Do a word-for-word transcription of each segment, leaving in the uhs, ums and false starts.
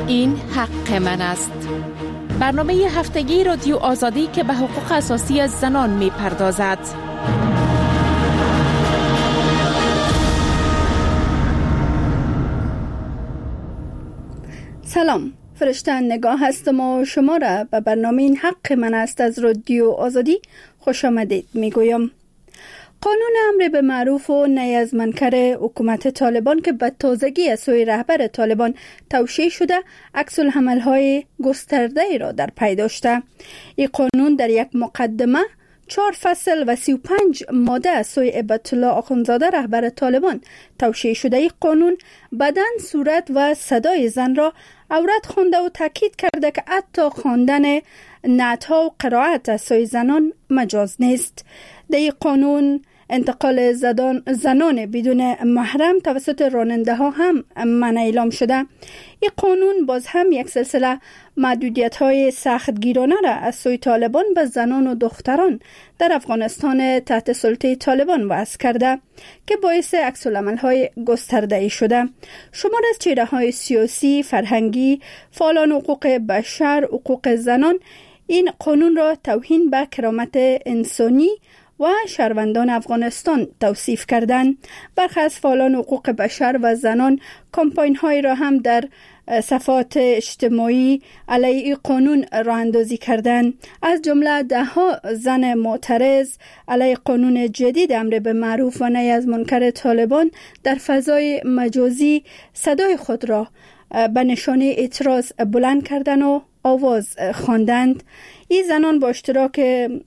این حق من است. برنامه هفتگی رادیو آزادی که به حقوق اساسی زنان می پردازد. سلام، فرشته نگاه هستم و شما را به برنامه این حق من است از رادیو آزادی خوش آمدید می گویم. قانون امر به معروف و نهی از منکر حکومت طالبان که به تازگی از سوی رهبر طالبان توشیح شده، عکس العمل‌های گسترده را در پی داشته. این قانون در یک مقدمه چهار فصل و سی و پنج ماده از سوی هیبت الله آخوندزاده رهبر طالبان توشیح شده. این قانون بدن، صورت و صدای زن را عورت خوانده و تاکید کرده که حتی خواندن نعت‌ها و قرائت از سوی زنان مجاز نیست. در این قانون انتقال زدان زنان بدون محرم توسط راننده ها هم منع اعلام شده. این قانون باز هم یک سلسله محدودیت های سخت گیرانه را از سوی طالبان به زنان و دختران در افغانستان تحت سلطه طالبان وضع کرده که باعث عکس العمل های گسترده شده. شمار از چهره های سیاسی، فرهنگی، فعالان حقوق بشر، حقوق زنان این قانون را توهین به کرامت انسانی و شهروندان افغانستان توصیف کردند. برخی از فعالان حقوق بشر و زنان کمپاین های را هم در صفحات اجتماعی علیه این قانون راه اندازی کردند. از جمله ده ها زن معترض علیه قانون جدید امر به معروف و نهی از منکر طالبان در فضای مجازی صدای خود را به نشانه اعتراض بلند کردند و آواز خواندند. این زنان با اشتراک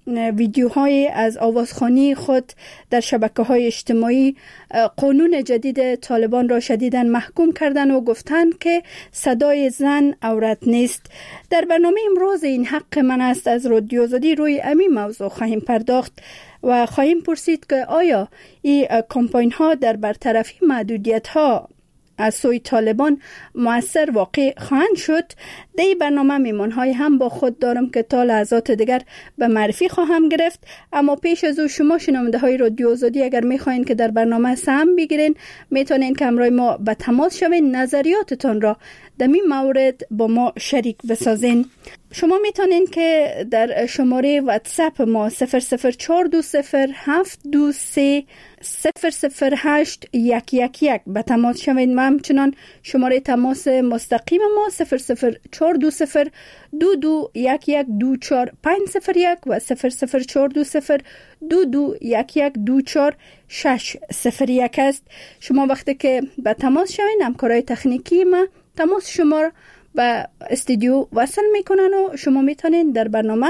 ویدیوهای از آوازخوانی خود در شبکه‌های اجتماعی قانون جدید طالبان را شدیداً محکوم کردند و گفتند که صدای زن عورت نیست. در برنامه امروز این حق من است از رادیو آزادی روی همین موضوع خواهیم پرداخت و خواهیم پرسید که آیا این کمپاین ها در برطرفی محدودیت ها از سوی طالبان مؤثر واقع خواهند شد. در این برنامه میمان‌های هم با خود دارم که تا لحظات دیگر به معرفی خواهم گرفت. اما پیش از او شما شنونده های رادیو آزادی اگر میخواین که در برنامه سهم بگیرین، میتونین که همراه ما به تماس شوین، نظریاتتان را در این مورد با ما شریک بسازین. شما میتونین که در شماره واتساپ ما صفر صفر چهار دو صفر هفت دو سه صفر صفر هشت یک یک یک به تماس شوین. و همچنان شماره تماس مستقیم ما صفر صفر چهار دو صفر دو دو یک یک دو چهار پنج صفر یک و صفر صفر چهار دو صفر دو دو یک یک دو چهار شش صفر یک است. شما وقتی که به تماس شوین، همکارای تکنیکی ما تماس شما را به استودیو وصل میکنن و شما میتونین در برنامه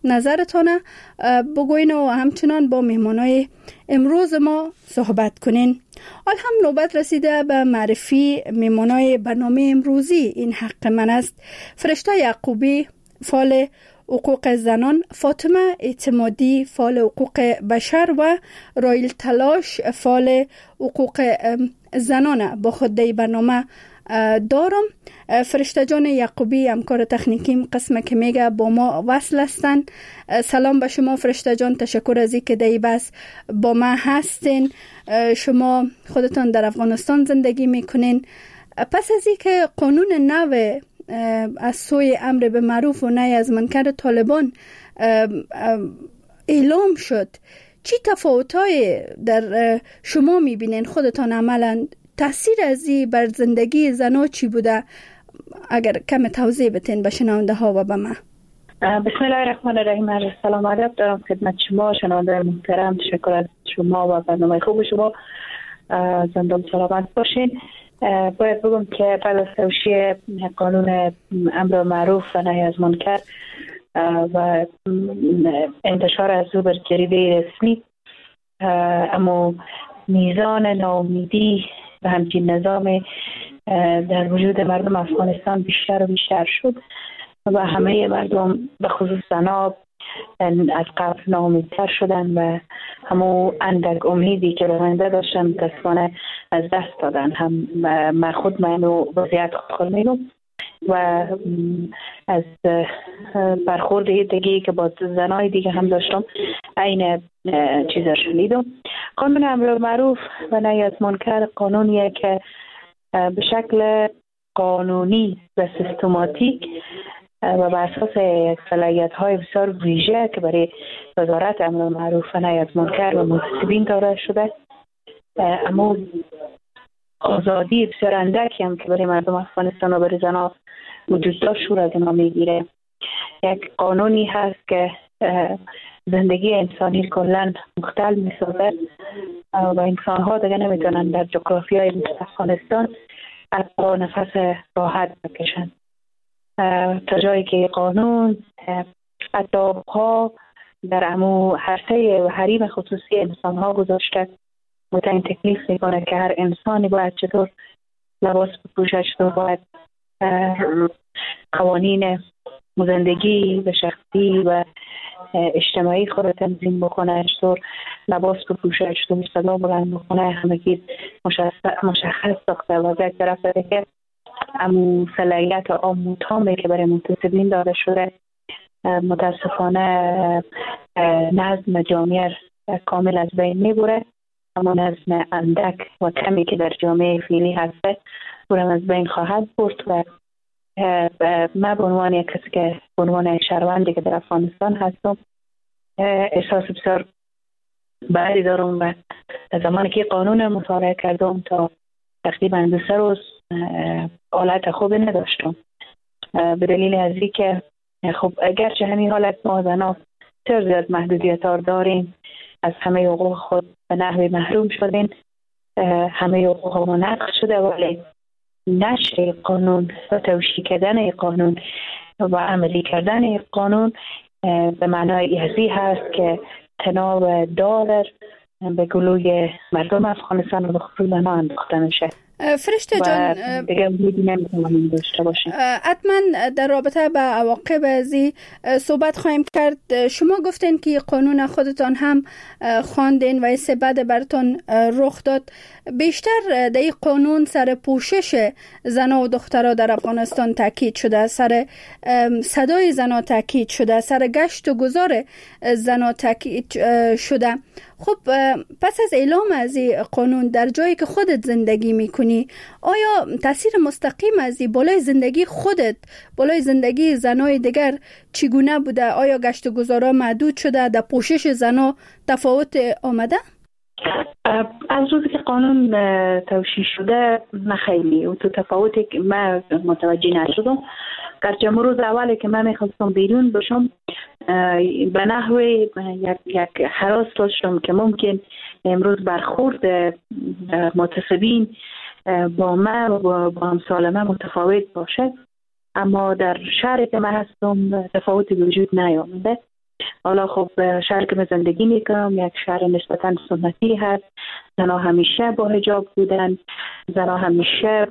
نظرتان بگوین و همچنان با مهمانای امروز ما صحبت کنین. حال هم نوبت رسیده به معرفی مهمانای برنامه امروزی این حق من است. فرشته یعقوبی، فعال حقوق زنان، فاطمه اعتمادی، فعال حقوق بشر و رایل تلاش، فعال حقوق زنان با خود در برنامه دارم. فرشته جان یعقوبی همکار تکنیکیم قسمه که میگه با ما وصل هستن. سلام به شما فرشته جان، تشکر از اینکه در بس با ما هستین. شما خودتان در افغانستان زندگی میکنین. پس از اینکه قانون نو از سوی امر به معروف و نهی از منکر طالبان اعلام شد، چی تفاوت‌های در شما میبینین خودتان عملاً؟ تأثیر از این بر زندگی زنها چی بوده؟ اگر کم توضیح بتین به شنونده ها و به ما. بسم الله الرحمن الرحیم. سلام علیکم دارم خدمت شما شنونده محترم. تشکر از شما و برنامه خوب شما. زنده و سلامت باشین. باید بگم که بعد از توشیح قانون امر معروف و نهی از منکر و انتشار از او بر جریده رسمی، اما میزان ناامیدی و همچنین نظام در وجود مردم افغانستان بیشتر و بیشتر شد و همه مردم به خصوص زنها از قبل ناامیدتر شدن و همون اندک امیدی که به آینده داشتن متاسفانه از دست دادن. هم من خود من وضعیت خود میگم و از برخورد دیگه که با زنای دیگه هم داشتم این چیزا شنیدم. قانون امر معروف و نهی از منکر قانونیه که به شکل قانونی و سیستماتیک و بر اساس صلاحیت‌های بسیار ویژه که برای وزارت امر معروف و نهی از منکر و منتسبین داده شده، اما آزادی بسیار اندکی هم که برای مردم افغانستان و برای زنان وجود داشت شور از اینا میگیره. یک قانونی هست که زندگی انسانی کلن مختل میسازه و انسان ها دیگه نمیتونن در جغرافیای افغانستان حتی نفس راحت بکشن، تا جایی که قانون اداب ها در امو حرفه و حریم خصوصی انسان ها گذاشته و تعیین تکلیف میکنه که هر انسانی باید چطور لباس بپوشه، چطور باید قوانین زندگی و شخصی و اجتماعی خود رو تنظیم بکنه، چطور لباس بپوشه، چطور صدا بلند بکنه، همگی مشخص ساخته و از یک طرف دیگه امو صلاحیت عام تامه که برای منتسبین داده شده. متاسفانه نظم جامعه کامل از بین میبره، اما نظم اندک و کمی که در جامعه فعلی هسته برم از بین خواهد برد و من به عنوان یک کسی که به عنوان شهروندی که در افغانستان هستم احساس بسیار بدی دارم و زمانی که قانون مطالعه کردم تا تقریبا دو سه روز حالت خوبی نداشتم، به دلیل از این که خب اگرچه همین حالت ما زنان بسیار زیاد محدودیت ها داریم، از همه حقوق خود به نحوی محروم شدیم، همه حقوق ما نقض شده، ولی نشر قانون و توشیح کردن قانون و عملی کردن قانون به معنای ازی هست که تناب دار به گلوی مردم افغانستان و به خصوص ما انداخته میشه. فرشته جان، حتما در رابطه با عواقب ازی صحبت خواهیم کرد. شما گفتین که قانون خودتان هم خواندین و این بعد براتون رخ داد. بیشتر در این قانون سر پوشش زنها و دخترها در افغانستان تاکید شده، سر صدای زنها تاکید شده، سر گشت و گذار زنها تاکید شده. خب پس از اعلام از این قانون در جایی که خودت زندگی میکنی، آیا تاثیر مستقیم از این بالای زندگی خودت، بالای زندگی زنای دیگر چگونه بوده؟ آیا گشت و گذارا محدود شده؟ در پوشش زنها تفاوت آمده؟ از روزی که قانون توشیح شده نه خیلی و تو تفاوتی که من متوجه نشدم. گرچه روز اولی که من میخواستم بیرون باشم به نحوی یک, یک هراس داشتم که ممکن امروز برخورد متسبین با من و با, با امثال من متفاوت باشه، اما در شهری که من هستم تفاوتی وجود نیامده. حالا خب شهر که من زندگی میکنم یک شهر نسبتا سنتی هست، زنها همیشه با حجاب بودن، زنها همیشه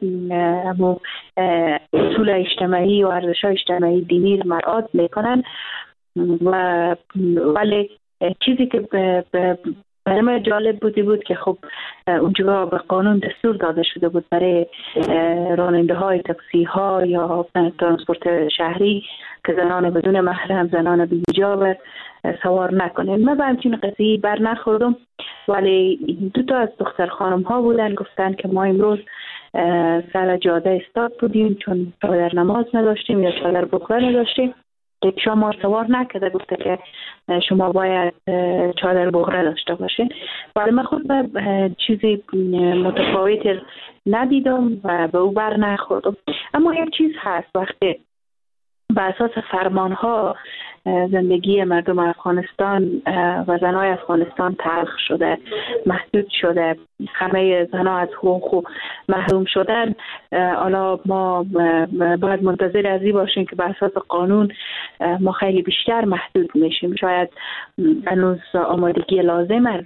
اصول اجتماعی و ارزش‌های اجتماعی دینی رو مراعات میکنن و ولی چیزی که برای من جالب بودی بود که خب اونجا به قانون دستور داده شده بود برای راننده های تاکسی ها یا ترانسپورت شهری که زنان بدون محرم، زنان بی حجاب سوار نکنین. من به همچین قضیه بر نخوردم، ولی دو تا از دختر خانم ها بودن گفتن که ما امروز سر جاده استاد بودیم چون چادر نماز نداشتیم یا چادر بخوره نداشتیم. شما سوار نکرده، گفته که شما باید چادر بغره داشته باشین. ولی من خود به چیزی متفاوتی ندیدم و به او بر نخوردم. اما یک چیز هست، وقتی به اساس فرمان ها زندگی مردم افغانستان و زنای افغانستان تلخ شده، محدود شده، همه زنها از حقوق محروم شدن، حالا ما باید منتظر از این باشیم که به اساس قانون ما خیلی بیشتر محدود میشیم. شاید هنوز آمادگی لازم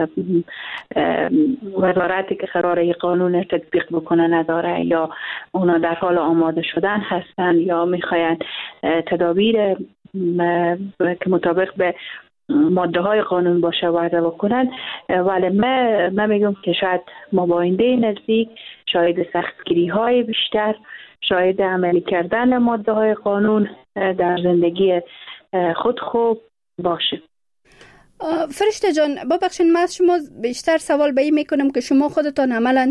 وزارتی که قراره این قانون تطبیق بکنه نداره، یا اونا در حال آماده شدن هستن یا میخواین تدابیر که مطابق به ماده های قانون باشه وضع بکنن. ولی من من میگم که شاید ما با آینده نزدیک شاید سختگیری های بیشتر، شاید عملی کردن ماده های قانون در زندگی خود خوب باشه. فرشته جان، ببخشید من از شما بیشتر سوال به این میکنم که شما خودتان عملا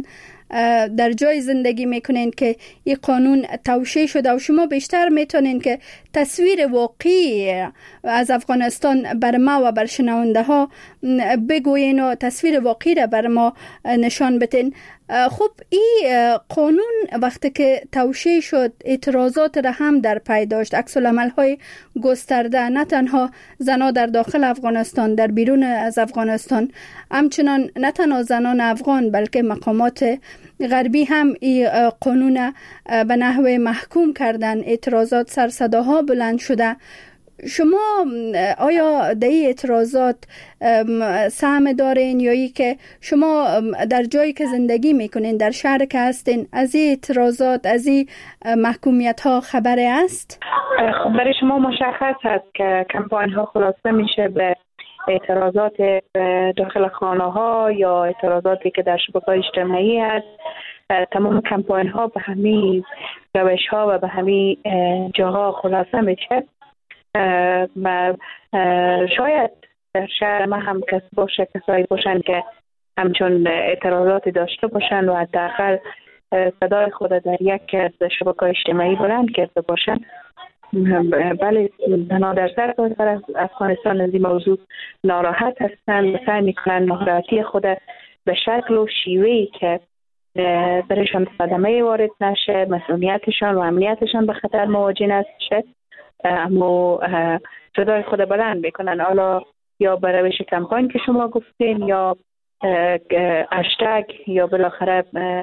در جای زندگی میکنین که این قانون توشیح شده و شما بیشتر میتونین که تصویر واقعی از افغانستان بر ما و بر شنونده ها بگوین و تصویر واقعی را بر ما نشان بدین. خب این قانون وقتی که توشیح شد اعتراضات را هم در پی داشت، عکس العمل های گسترده، نه تنها زنان در داخل افغانستان، در بیرون از افغانستان، همچنان نه تنها زنان افغان بلکه مقامات غربی هم این قانون به نحو محکوم کردن. اعتراضات، سر صداها بلند شده. شما آیا در این اعتراضات سهم دارین یا ای که شما در جایی که زندگی میکنین، در شهر که هستین، از این اعتراضات، از این محکومیت ها خبری است؟ خب برای شما مشخص هست که کمپاین ها خلاصه میشه به اعتراضات داخل خانه ها یا اعتراضاتی که در شبکه‌های اجتماعی هست. تمام کمپاین ها به همین روش ها و به همین جاها خلاصه میشه. و شاید در شهر ما هم کس باشه، کسایی باشن که همچون اعتراضاتی داشته باشن و حداقل صدای خود در یک از شبکه‌های اجتماعی بلند کرده باشن. بله، زنان در سرتاسر افغانستان از این موضوع ناراحت هستند و سعی میکنن ناراحتی خود به شکل و شیوهی که برایشان صدمه وارد نشه، مسئولیتشان و امنیتشان به خطر مواجه نشه، اما صدای خود بلند میکنن. حالا یا به روش کمپاین که شما گفتین، یا هشتگ، یا بالاخره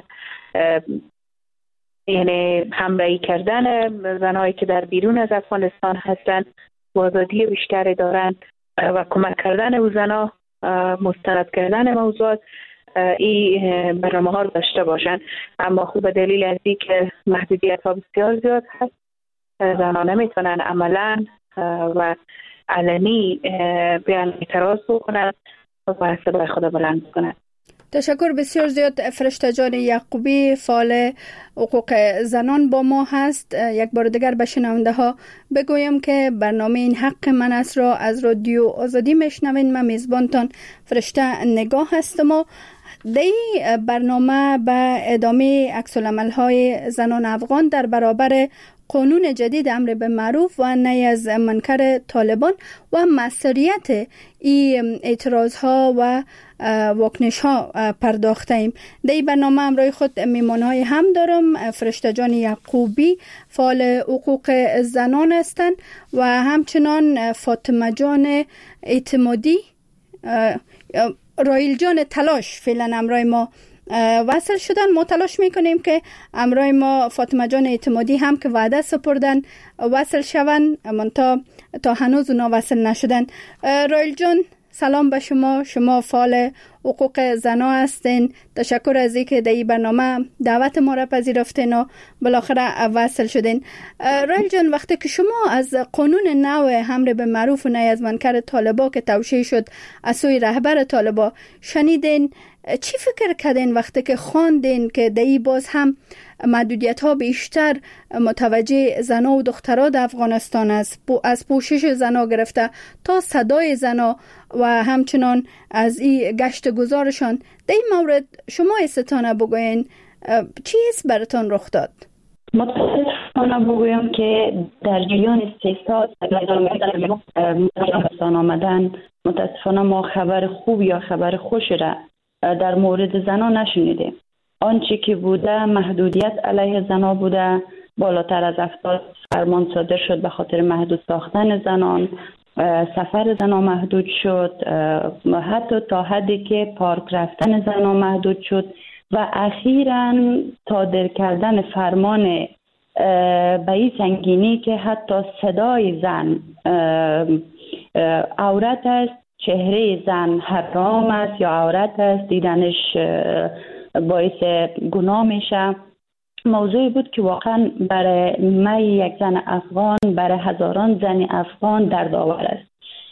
یعنی همراهی کردن زنایی که در بیرون از افغانستان هستند و آزادی بیشتری دارند و کمک کردن او زنا، مستند کردن موضوعات، این برنامه ها رو داشته باشند. اما خوب دلیل از این که محدودیت ها بسیار زیاد هست، زنان نمیتونن عملا و علنی بیان اعتراض بکنن و صدای خود بلند بکنن. تشکر بسیار زیاد. فرشته جان یعقوبی، فعال حقوق زنان با ما هست. یک بار دیگر به شنونده ها بگویم که برنامه این حق من است را از رادیو آزادی میشنوین. من میزبانتان فرشته نگاه هستم و در این برنامه به ادامه عکس العمل های زنان افغان در برابر قانون جدید امر به معروف و نهی از منکر طالبان و مسئولیت این اعتراض ها و واکنش ها پرداخته ایم. در این برنامه همراه خود میمان های هم دارم. فرشته جان یعقوبی، فعال حقوق زنان هستند و همچنان فاطمه جان اعتمادی، رایل جان تلاش فعلا همراه ما وصل شدن. ما تلاش میکنیم که همراه ما فاطمه جان اعتمادی هم که وعده سپردن وصل شون، منتها تا هنوز اونا وصل نشدن. رایل جان سلام به شما، شما فعال حقوق زنا هستین. تشکر از اینکه در این برنامه دعوت ما را پذیرفتین و بالاخره وصل شدین. رایل جان، وقتی که شما از قانون نو امر به معروف و نهی از منکر طالبا که توشیح شد از سوی رهبر طالبا شنیدین، چی فکر کردین وقتی که خواندین که در این باز هم محدودیت ها بیشتر متوجه زنا و دخترها در افغانستان است، از پوشش زنا گرفته تا صدای زنا و همچنان از این گشت گذارشان؟ در این مورد شما استانه بگوین چیست براتون رخ داد؟ متاسفانه بگویم که در جریان سه سال افغانستان آمدن متاسفانه ما خبر خوب یا خبر خوش را در مورد زنان نشنیدیم. آنچه که بوده محدودیت علیه زنان بوده، بالاتر از هفتاد فرمان صادر شد به خاطر محدود ساختن زنان، سفر زنان محدود شد، حتی تا حدی که پارک رفتن زنان محدود شد و اخیراً صادر کردن فرمان به این سنگینی که حتی صدای زن عورت است، چهره زن حرام است یا عورت است، دیدنش باعث گناه میشه. موضوعی بود که واقعا برای من یک زن افغان، برای هزاران زن افغان دردآور است.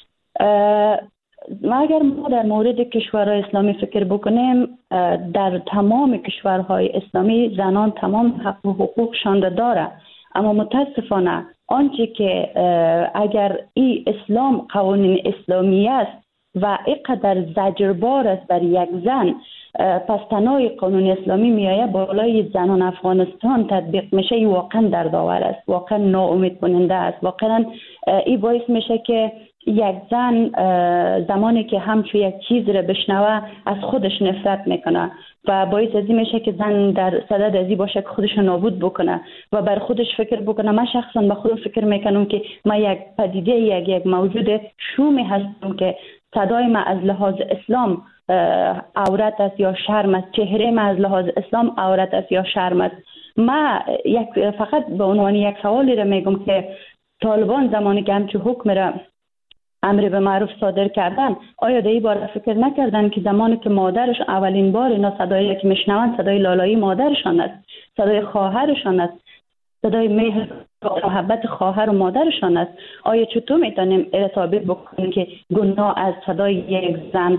اگر ما در مورد کشورهای اسلامی فکر بکنیم، در تمام کشورهای اسلامی زنان تمام حق و حقوقشان را داره، اما متاسفانه آنچه که اگر این اسلام قوانین اسلامی است و اینقدر زجربار است بر یک زن پس تنهای قانون اسلامی میایه بالای زنان افغانستان تطبیق میشه، این واقعا دردآور است، واقعا ناامید کننده است. واقعا این باعث میشه که یک زن زمانی که همچون یک چیز رو بشنوه از خودش نفرت میکنه و باعث ازی میشه که زن در صدد ازی باشه که خودش نابود بکنه و بر خودش فکر بکنه. من شخصا به خودم فکر میکنم که من یک پدیده یک یک موجود شومی هستم که صدای من از لحاظ اسلام عورت است یا شرم است، چهره من از لحاظ اسلام عورت است یا شرم است. من یک فقط به عنوان یک سوالی رو میگم که طالبان زمانی که همچون حکم را امر به معروف صادر کردن، آیا در این باره فکر نکردن که زمانی که مادرش اولین بار اینا صدایی که میشنون صدای لالایی مادرشان است، صدای خواهرشان است، صدای مهر و محبت خواهر و مادرشان است، آیا چطور میتونیم ارتباط بکنیم که گناه از صدای یک زن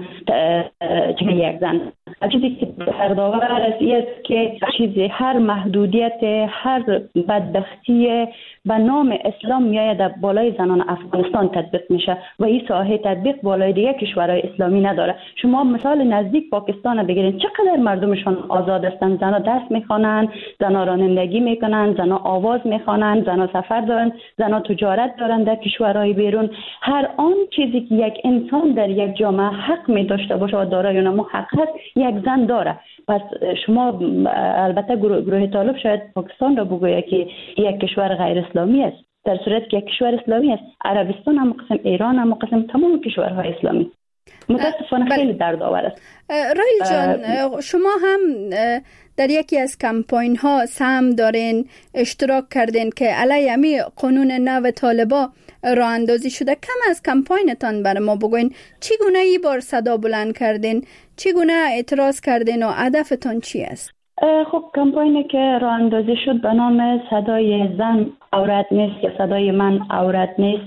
چه یک زن چیزی که دردآور است که چیزی هر محدودیت، هر بدبختی به نام اسلام میآید در بالای زنان افغانستان تطبیق میشه و این ساحه تطبیق بالای دیگه کشورهای اسلامی نداره. شما مثال نزدیک پاکستان بگیرید، چقدر مردمشان آزاد هستند، زنها درس میخوانند، زنها رانندگی میکنند، زنها آواز میخوانند، زنها سفر دارند، زنها تجارت دارند در کشورهای بیرون. هر آن چیزی که یک انسان در یک جامعه حق می داشته باشه و دارای اون حق هست، یک زن داره. پس شما البته گروه, گروه طالب شاید پاکستان را بگوید که یک کشور غیر اسلامی است، در صورت که یک کشور اسلامی است. عربستان هم قسم، ایران هم قسم، تمام کشورهای اسلامی. متاسفانه خیلی دردآور است. رایل جان، شما هم در یکی از کمپاین ها سهم دارین، اشتراک کردین که علیه امی قانون نو طالبا راه اندازی شده. کم از کمپاینتان برای ما بگوین، چگونه ای بار صدا بلند کردین، چگونه اعتراض کردین و هدفتان چی است؟ خب کمپاینی که راه اندازی شد به نام صدای زن عورت نیست یا صدای من عورت نیست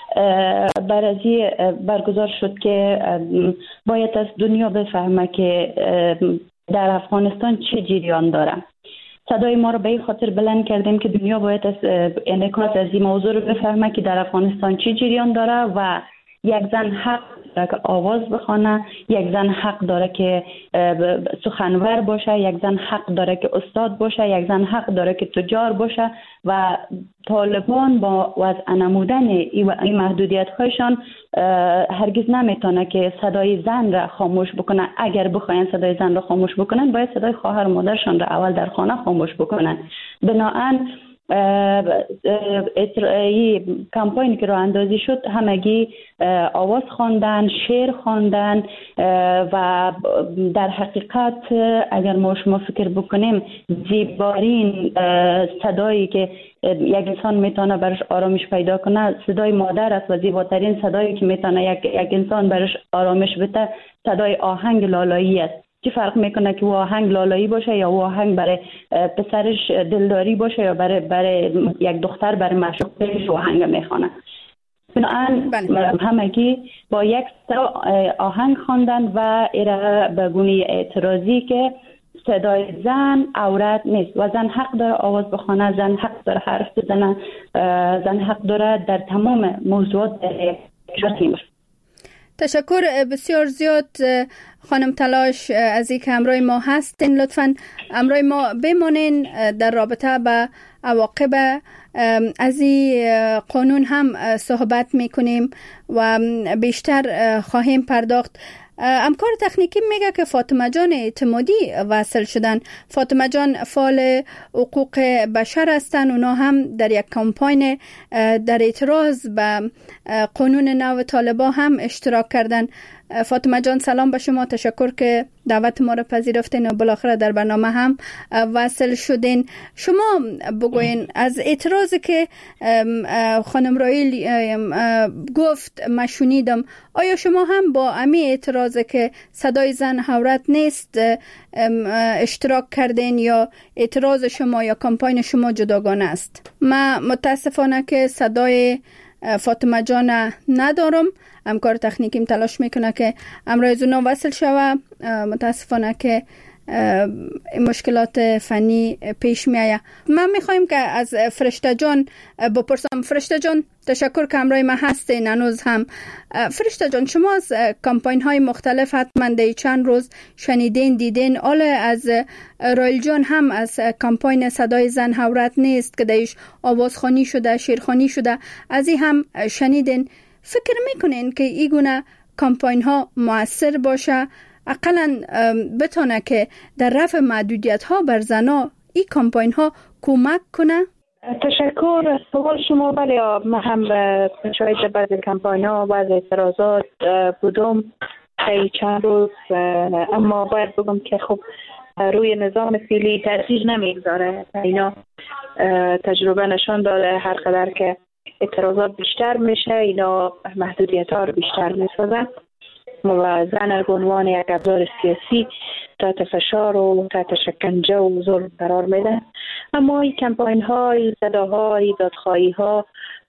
برازی برگزار شد که باید از دنیا بفهمه که در افغانستان چه جریان داره. صدای ما رو به این خاطر بلند کردیم که دنیا باید از انعکاس از این موضوع رو بفهمه که در افغانستان چه جریان داره و یک زن حق داره که آواز بخونه، یک زن حق داره که سخنور باشه، یک زن حق داره که استاد باشه، یک زن حق داره که تجار باشه و طالبان با وضع نمودن این محدودیت هایشان هرگز نمیتونه که صدای زن را خاموش بکنن. اگر بخواین صدای زن را خاموش بکنن، باید صدای خواهر و مادرشان را اول در خانه خاموش بکنن. بنابراین این کمپاینی که راه اندازی شد همگی آواز خواندن، شعر خواندن و در حقیقت اگر ما شما فکر بکنیم زیبارین صدایی که یک انسان میتونه برش آرامش پیدا کنه صدای مادر است و زیباترین صدایی که میتونه یک, یک انسان برش آرامش بده صدای آهنگ لالایی است. چی فرق میکنه که آهنگ لالایی باشه یا آهنگ برای پسرش دلداری باشه یا برای برای یک دختر برای معشوقش آهنگ میخونه. بنابراین همگی با یک آهنگ خواندن و ایره به گونه اعتراضی که صدای زن عورت نیست و زن حق داره آواز بخونه، زن حق داره حرف بزنه، زن حق داره در تمام موضوعات شرطی. تشکر بسیار زیاد خانم تلاش از اینکه همراه ما هستین. لطفاً همراه ما بمانین. در رابطه با عواقب از این قانون هم صحبت میکنیم و بیشتر خواهیم پرداخت. همکار تکنیکی میگه که فاطمه جان اعتمادی وصل شدن. فاطمه جان فعال حقوق بشر هستن. اونا هم در یک کمپاین در اعتراض به قانون نو طالبا هم اشتراک کردن. فاطمه جان سلام به شما، تشکر که دعوت ما را پذیرفتین و بالاخره در برنامه هم وصل شدین. شما بگوین از اعتراضی که خانم رایل گفت ما شنیدم، آیا شما هم با امی اعتراضی که صدای زن عورت نیست اشتراک کردین یا اعتراض شما یا کمپاین شما جداگانه است؟ من متاسفانه که صدای فاطمه جان ندارم. همکار تکنیکیم تلاش میکنه که امروز اونا وصل شوه. متاسفانه که مشکلات فنی پیش می آید. من میخوایم که از فرشته جان بپرسم. فرشته جان تشکر که همراه ما هستین هنوز هم. فرشته جان شما از کمپاین های مختلف حتما در چند روز شنیدین دیدین. آل از رایل جان هم از کمپاین صدای زن عورت نیست که درش آوازخوانی شده، شیرخوانی شده، از این هم شنیدین. فکر میکنین که این گونه کمپاین ها مؤثر باشه، اقلا بتونه که در رفع محدودیت ها بر زنا این کمپاین ها کمک کنه؟ تشکر از سوال شما. بله من هم شاید بعضی کمپاین ها و بعضی اعتراضات بودم خیلی چند روز، اما باید بگم که خب روی نظام فعلی تاثیر نمیگذاره. اینا تجربه نشان داده هر قدر که اعتراضات بیشتر میشه اینا محدودیت ها رو بیشتر میسازن و زن به عنوان یک ابزار سیاسی تحت فشار و تحت شکنجه و ظلم قرار میده. اما این کمپاین ها، این صداها، این دادخواهی ها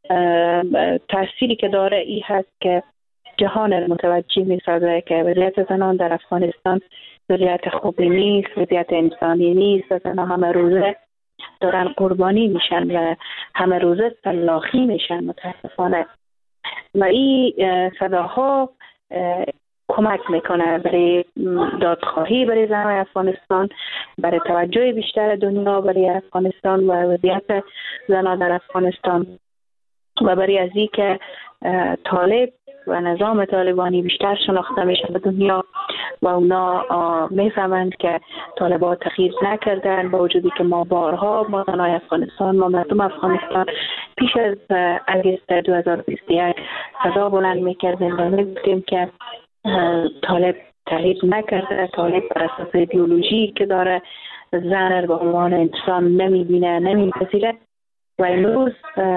تأثیری که داره این هست که جهان متوجه میسازه که وضعیت زنان در افغانستان وضعیت خوبی نیست، وضعیت انسانی نیست و زنان همه روزه دارن قربانی میشن و همه روزه تلاخی میشن متاسفانه. و این صداها کمک میکنه برای دادخواهی برای زنان افغانستان، برای توجه بیشتر دنیا برای افغانستان و وضعیت زنان در افغانستان و برای از این که طالب و نظام طالبانی بیشتر شناخته میشه به دنیا و اونا میفهمند که طالبان تغییر نکردن، با وجودی که ما بارها ما زنان افغانستان، ما مردم افغانستان پیش از آگوست دو هزار و بیست و یک صدا بلند میکردیم و میگفتیم که طالب تغییر نکرده، طالب بر اساس ایدئولوژی که داره زن رو به عنوان انسان نمیبینه، نمیپذیره و امروز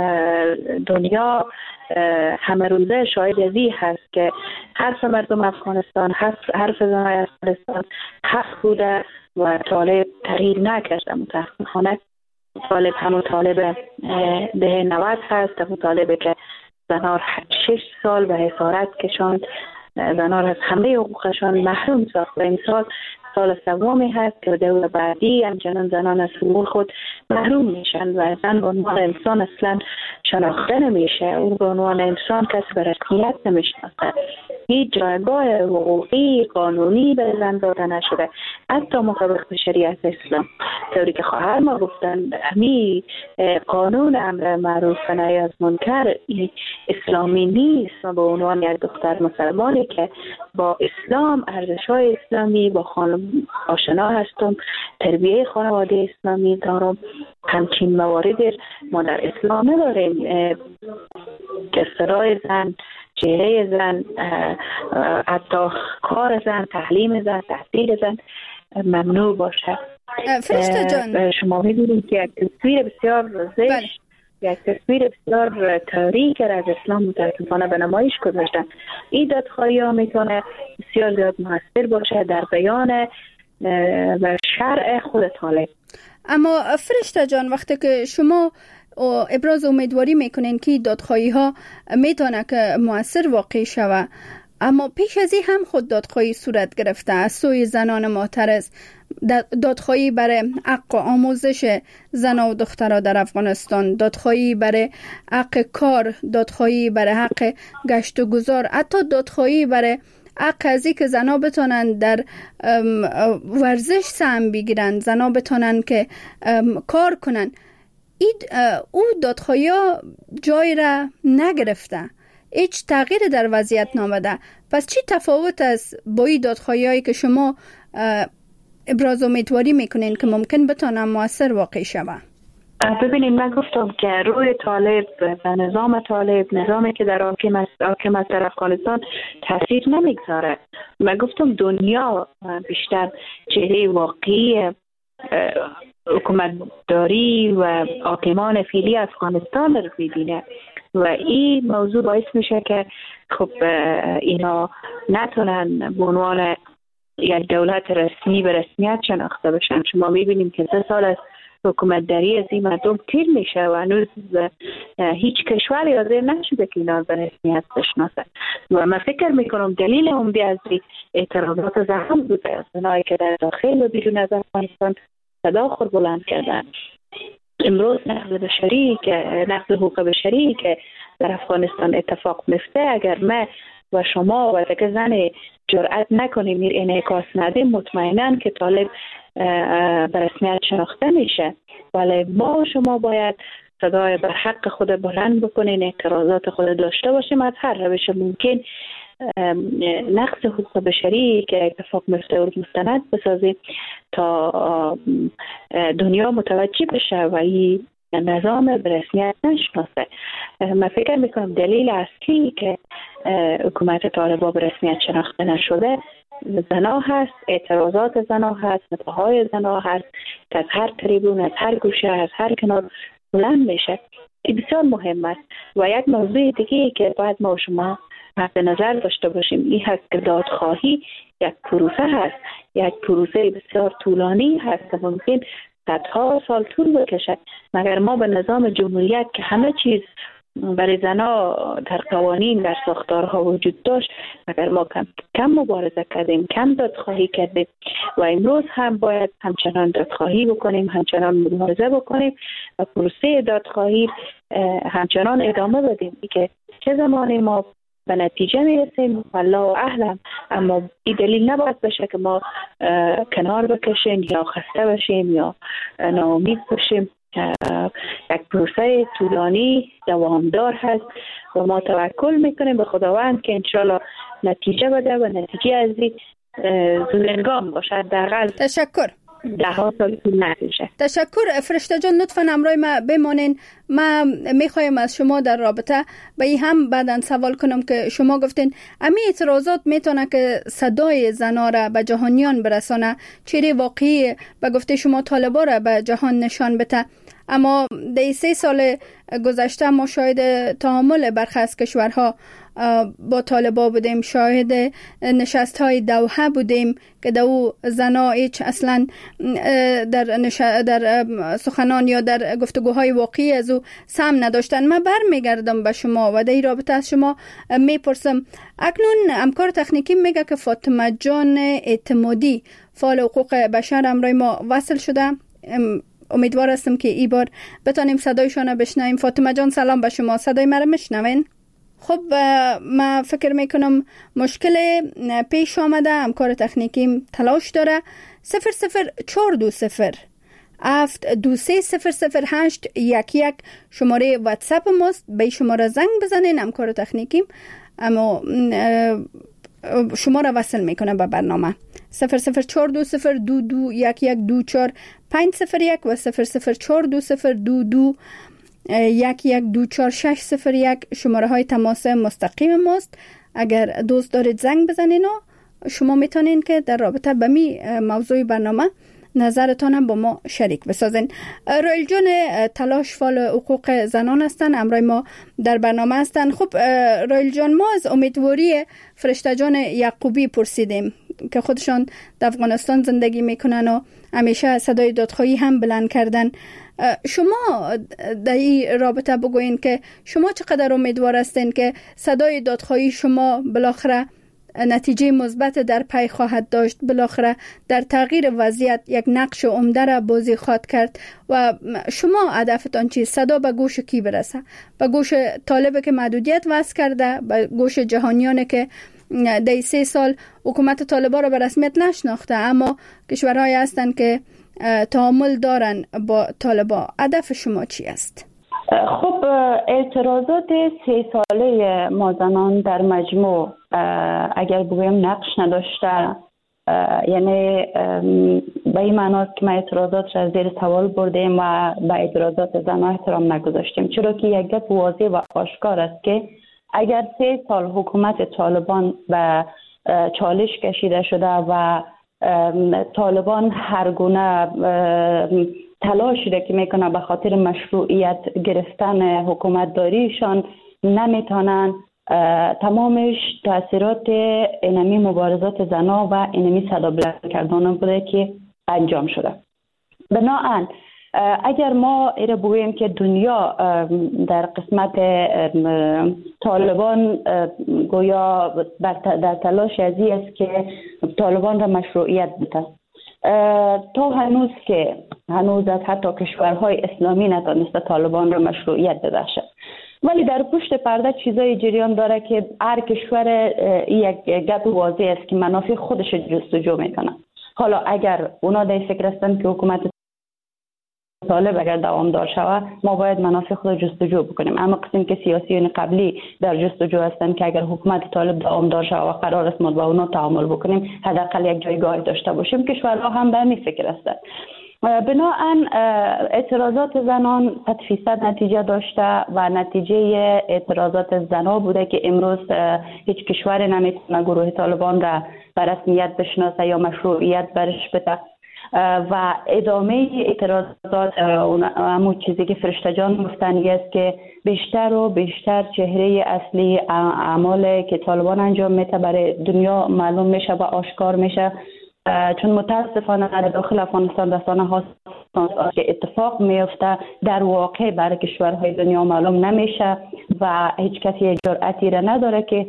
دنیا همه روزه شاهد ازی هست که حرف مردم افغانستان، حرف زنان افغانستان حق بوده و طالب تغییر نکرده. متاسفانه طالب همون طالب ده نود هست، همون طالب که زنان شش سال به حصارت کشاند، زنان از همه حقوقشان محروم ساخت و این سال سال سومی هست که دور بعدی همچنان زنان از حقوق خود محروم میشن و زن به عنوان انسان اصلا شناخته نمیشه. او به عنوان انسان کسی به رسمیت نمیشناسه، هیچ جایگاه حقوقی قانونی به زن داده نشده، حتی مطابق به شریعت اسلام. طوری که خواهر ما گفتن امی قانون امر معروف و نهی از منکر اسلامی نیست و به عنوان یک دختر مسلمانی که با اسلام، ارزش‌های اسلامی، با خانم آشنا هستم، تربیه خانواده اسلامی دارم، همچین موارد ما در اسلام نداریم که سرای زن، چهره زن، حتی کار زن، تعلیم زن، تحصیل زن ممنوع باشه. فرشته جان شما می‌بینید که یک تصویر بسیار زشت، یک تصویر بسیار تاریک از اسلام متاسفانه به نمایش گذاشتن. این دادخواهی ها میتونه بسیار زیاد موثر باشه در بیان و شرع خود طالب. اما فرشته جان وقتی که شما ابراز امیدواری میکنین که دادخواهی ها میتونه که موثر واقع شود، اما پیش از این هم خود دادخواهی صورت گرفته از سوی زنان معترض، دادخواهی برای حق و آموزش زن و دخترها در افغانستان، دادخواهی برای حق کار، دادخواهی برای حق گشت و گذار، حتی دادخواهی برای حق ازی که زنها بتونن در ورزش سهم بگیرن، زنها بتونن که کار کنن. این او دادخواهی ها جای را نگرفته، هیچ تغییر در وضعیت نامده. پس چی تفاوت است با این دادخواهی هایی که شما ابراز امیدواری میکنین که ممکن بتونه موثر واقع شود؟ ببینید من گفتم که روی طالب و نظام طالب، نظامی که در حاکم است حاکم است در افغانستان تاثیر نمیگذاره. من گفتم دنیا بیشتر چهره واقعی حکومتداری و حاکمان فعلی افغانستان رو میبینه و این موضوع باعث میشه که خب اینا نتونن به عنوان یک دولت رسمی به رسمیت شناخته بشن. شما میبینیم که سه سال است حکومت داری از این مردم تیر میشه و هنوز هیچ کشوری حاضر نشده که اینا به رسمیت بشناسه. و من فکر میکنم دلیل عمده از اعتراضات زنان بوده، زنایی که در داخل و بیرون از افغانستان صدا خود بلند کردن. امروز نقض بشری که نقض حقوق بشری که در افغانستان اتفاق میفته، اگر ما و شما و دیگه زن جرأت نکنیم این انعکاس ندیم، مطمئناً که طالب به رسمیت شناخته میشه. ولی ما و شما باید صدای بر حق خود بلند بکنین، اعتراضات خود داشته باشیم، از هر روش ممکن نقض حقوق بشری که اتفاق میفته و مستند بسازیم تا دنیا متوجه بشه و این نظام به رسمیت نشناسه. من فکر میکنم دلیل اصلی که حکومت طالبان به رسمیت شناخته نشده زنا هست، اعتراضات زنا هست، نداهای زنا هست که از هر تریبون، از هر گوشه، از هر کنار بلند میشه. این بسیار مهم است. و یک موضوع دیگه که باید ما و شما مد نظر داشته باشیم این هست که دادخواهی یک پروسه هست، یک پروسه بسیار طولانی هست که ممکن صدها سال طول بکشد. مگر ما به نظام جمهوریت که همه چیز برای زنا در قوانین، در ساختارها وجود داشت، مگر ما کم, کم مبارزه کردیم، کم دادخواهی کردیم و امروز هم باید همچنان دادخواهی بکنیم، همچنان مبارزه بکنیم و پروسه دادخواهی همچنان ادامه بدیم. ای که چه زمانی ما به نتیجه میرسیم والله اعلم، اما این دلیل نباید بشه که ما کنار بکشیم یا خسته بشیم یا ناامید بشیم. یک پروسه طولانی دوامدار هست و ما توکل میکنیم به خداوند که انشالله نتیجه بده و نتیجه از این زودنگام باشد. در تشکر. ده ها سال طول نکشه. تشکر. فرشته جان لطفاً همراه ما بمانین. ما میخوایم از شما در رابطه به این هم بعداً سوال کنم که شما گفتین امی اعتراضات میتونه که صدای زنا را به جهانیان برسانه، چیره واقعی به گفته شما طالبا را به جهان نشان بده. اما در سه سال گذشته ما شاهد تعامل برخی از کشورها با طالبا بودیم، شاهد نشست های دوحه بودیم که دو زنا هیچ اصلا در, نش... در سخنان یا در گفتگوهای واقعی از او سهم نداشتن. من بر میگردم به شما و در این رابطه از شما میپرسم، اکنون همکار تکنیکی میگه که فاطمه جان اعتمادی فعال حقوق بشر همراه ما وصل شده. امیدوار هستم که این بار بتانیم صدایشان بشنویم. فاطمه جان سلام به شما، صدای مرا میشنوین؟ خب من فکر میکنم مشکل پیش آمده، همکار تکنیکیم تلاش داره. صفر صفر چهار دو صفر هفت دو سه صفر صفر هشت یک یک شماره واتساپ ماست، به شماره زنگ بزنین، همکار تکنیکیم اما شما را وصل میکنه به برنامه. صفر صفر چهار دو صفر دو دو یک یک دو چهار پنج صفر یک و صفر صفر چهار دو صفر دو دو یک یک دو چهار شش صفر یک شماره های تماس مستقیم ماست. اگر دوست دارید زنگ بزنین و شما میتونین که در رابطه به می موضوع برنامه نظرتان هم با ما شریک بسازین. رایل جان تلاش فعال حقوق زنان هستن، همراه ما در برنامه هستن. خب رایل جان، ما از امیدواری فرشته جان یعقوبی پرسیدیم که خودشان در افغانستان زندگی میکنن و همیشه صدای دادخواهی هم بلند کردن. شما در این رابطه بگوین که شما چقدر امیدوار هستین که صدای دادخواهی شما بالاخره نتیجه مثبت در پی خواهد داشت، بالاخره در تغییر وضعیت یک نقش عمده را بازی خواهد کرد و شما هدفتان چی؟ صدا به گوش کی برسه؟ به گوش طالب که محدودیت وضع کرده، به گوش جهانیان که در سه سال حکومت طالبان را به رسمیت نشناخته اما کشورهای هستند که تعامل دارن با طالبان. هدف شما چی است؟ خب اعتراضات سه ساله ما زنان در مجموع اگر بگویم نقش نداشته، یعنی به این معناست که ما اعتراضات را زیر سوال بردیم و به اعتراضات زنان احترام نگذاشتیم، چرا که یک گپ واضح و آشکار است که اگر سه سال حکومت طالبان به چالش کشیده شده و طالبان هر گونه تلاشی را که میکنه به خاطر مشروعیت گرفتن حکومت داریشان نمیتونن تمامش تاثیرات اینمی مبارزات زنا و اینمی صدا بلند کردن بوده که انجام شده. بنابراین اگر ما ایره بگوییم که دنیا در قسمت طالبان گویا در تلاش ازی است که طالبان را مشروعیت بده، تا هنوز که هنوز از حتی کشورهای اسلامی نتونسته طالبان را مشروعیت ببخشه، ولی در پشت پرده چیزای جریان داره که هر کشور یک گپ واضح است که منافع خودش جستجو میکنه. حالا اگر اونا در فکر هستن که حکومت طالب اگر دوامدار شود، ما باید منافع خود جستجو بکنیم. اما قسم که سیاسیون قبلی در جستجو هستن که اگر حکومت طالب دوامدار شود و قرار است ما با اونا تعامل بکنیم، حداقل یک جایگاه داشته باشیم. کشورها هم به همین فکر هستند. بنابراین اعتراضات زنان صد فیصد نتیجه داشته و نتیجه اعتراضات زنان بوده که امروز هیچ کشور نمیتونه گروه طالبان را به رسمیت بشناسه یا مشروعیت برش بده و ادامه اعتراضات همون چیزی که فرشته جان گفتنی است که بیشتر و بیشتر چهره اصلی اعمال که طالبان انجام میده برای دنیا معلوم میشه و آشکار میشه، چون متاسفانه در داخل افغانستان رسانه ها که اتفاق میفته در واقع برای کشورهای دنیا معلوم نمیشه و هیچ کسی جرأتی را نداره که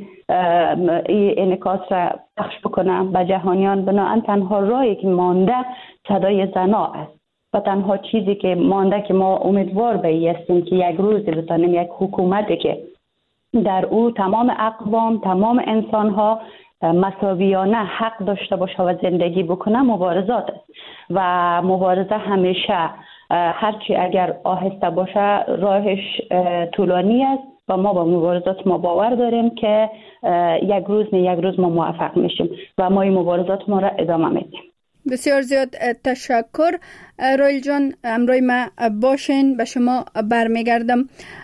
این انعکاس را پخش بکنه به جهانیان. بنابراین تنها راهی که مانده صدای زنا است و تنها چیزی که مانده که ما امیدوار به این هستیم که یک روز بتونیم یک حکومتی که در او تمام اقوام تمام انسان ها مساویانه حق داشته باشه و زندگی بکنه مبارزات است و مبارزه همیشه هرچی اگر آهسته باشه راهش طولانی است و ما با مبارزات ما باور داریم که یک روز نه یک روز ما موفق میشیم و ما این مبارزات ما را ادامه میدیم. بسیار زیاد تشکر رویل جان، امروی ما باشین. به شما برمیگردم.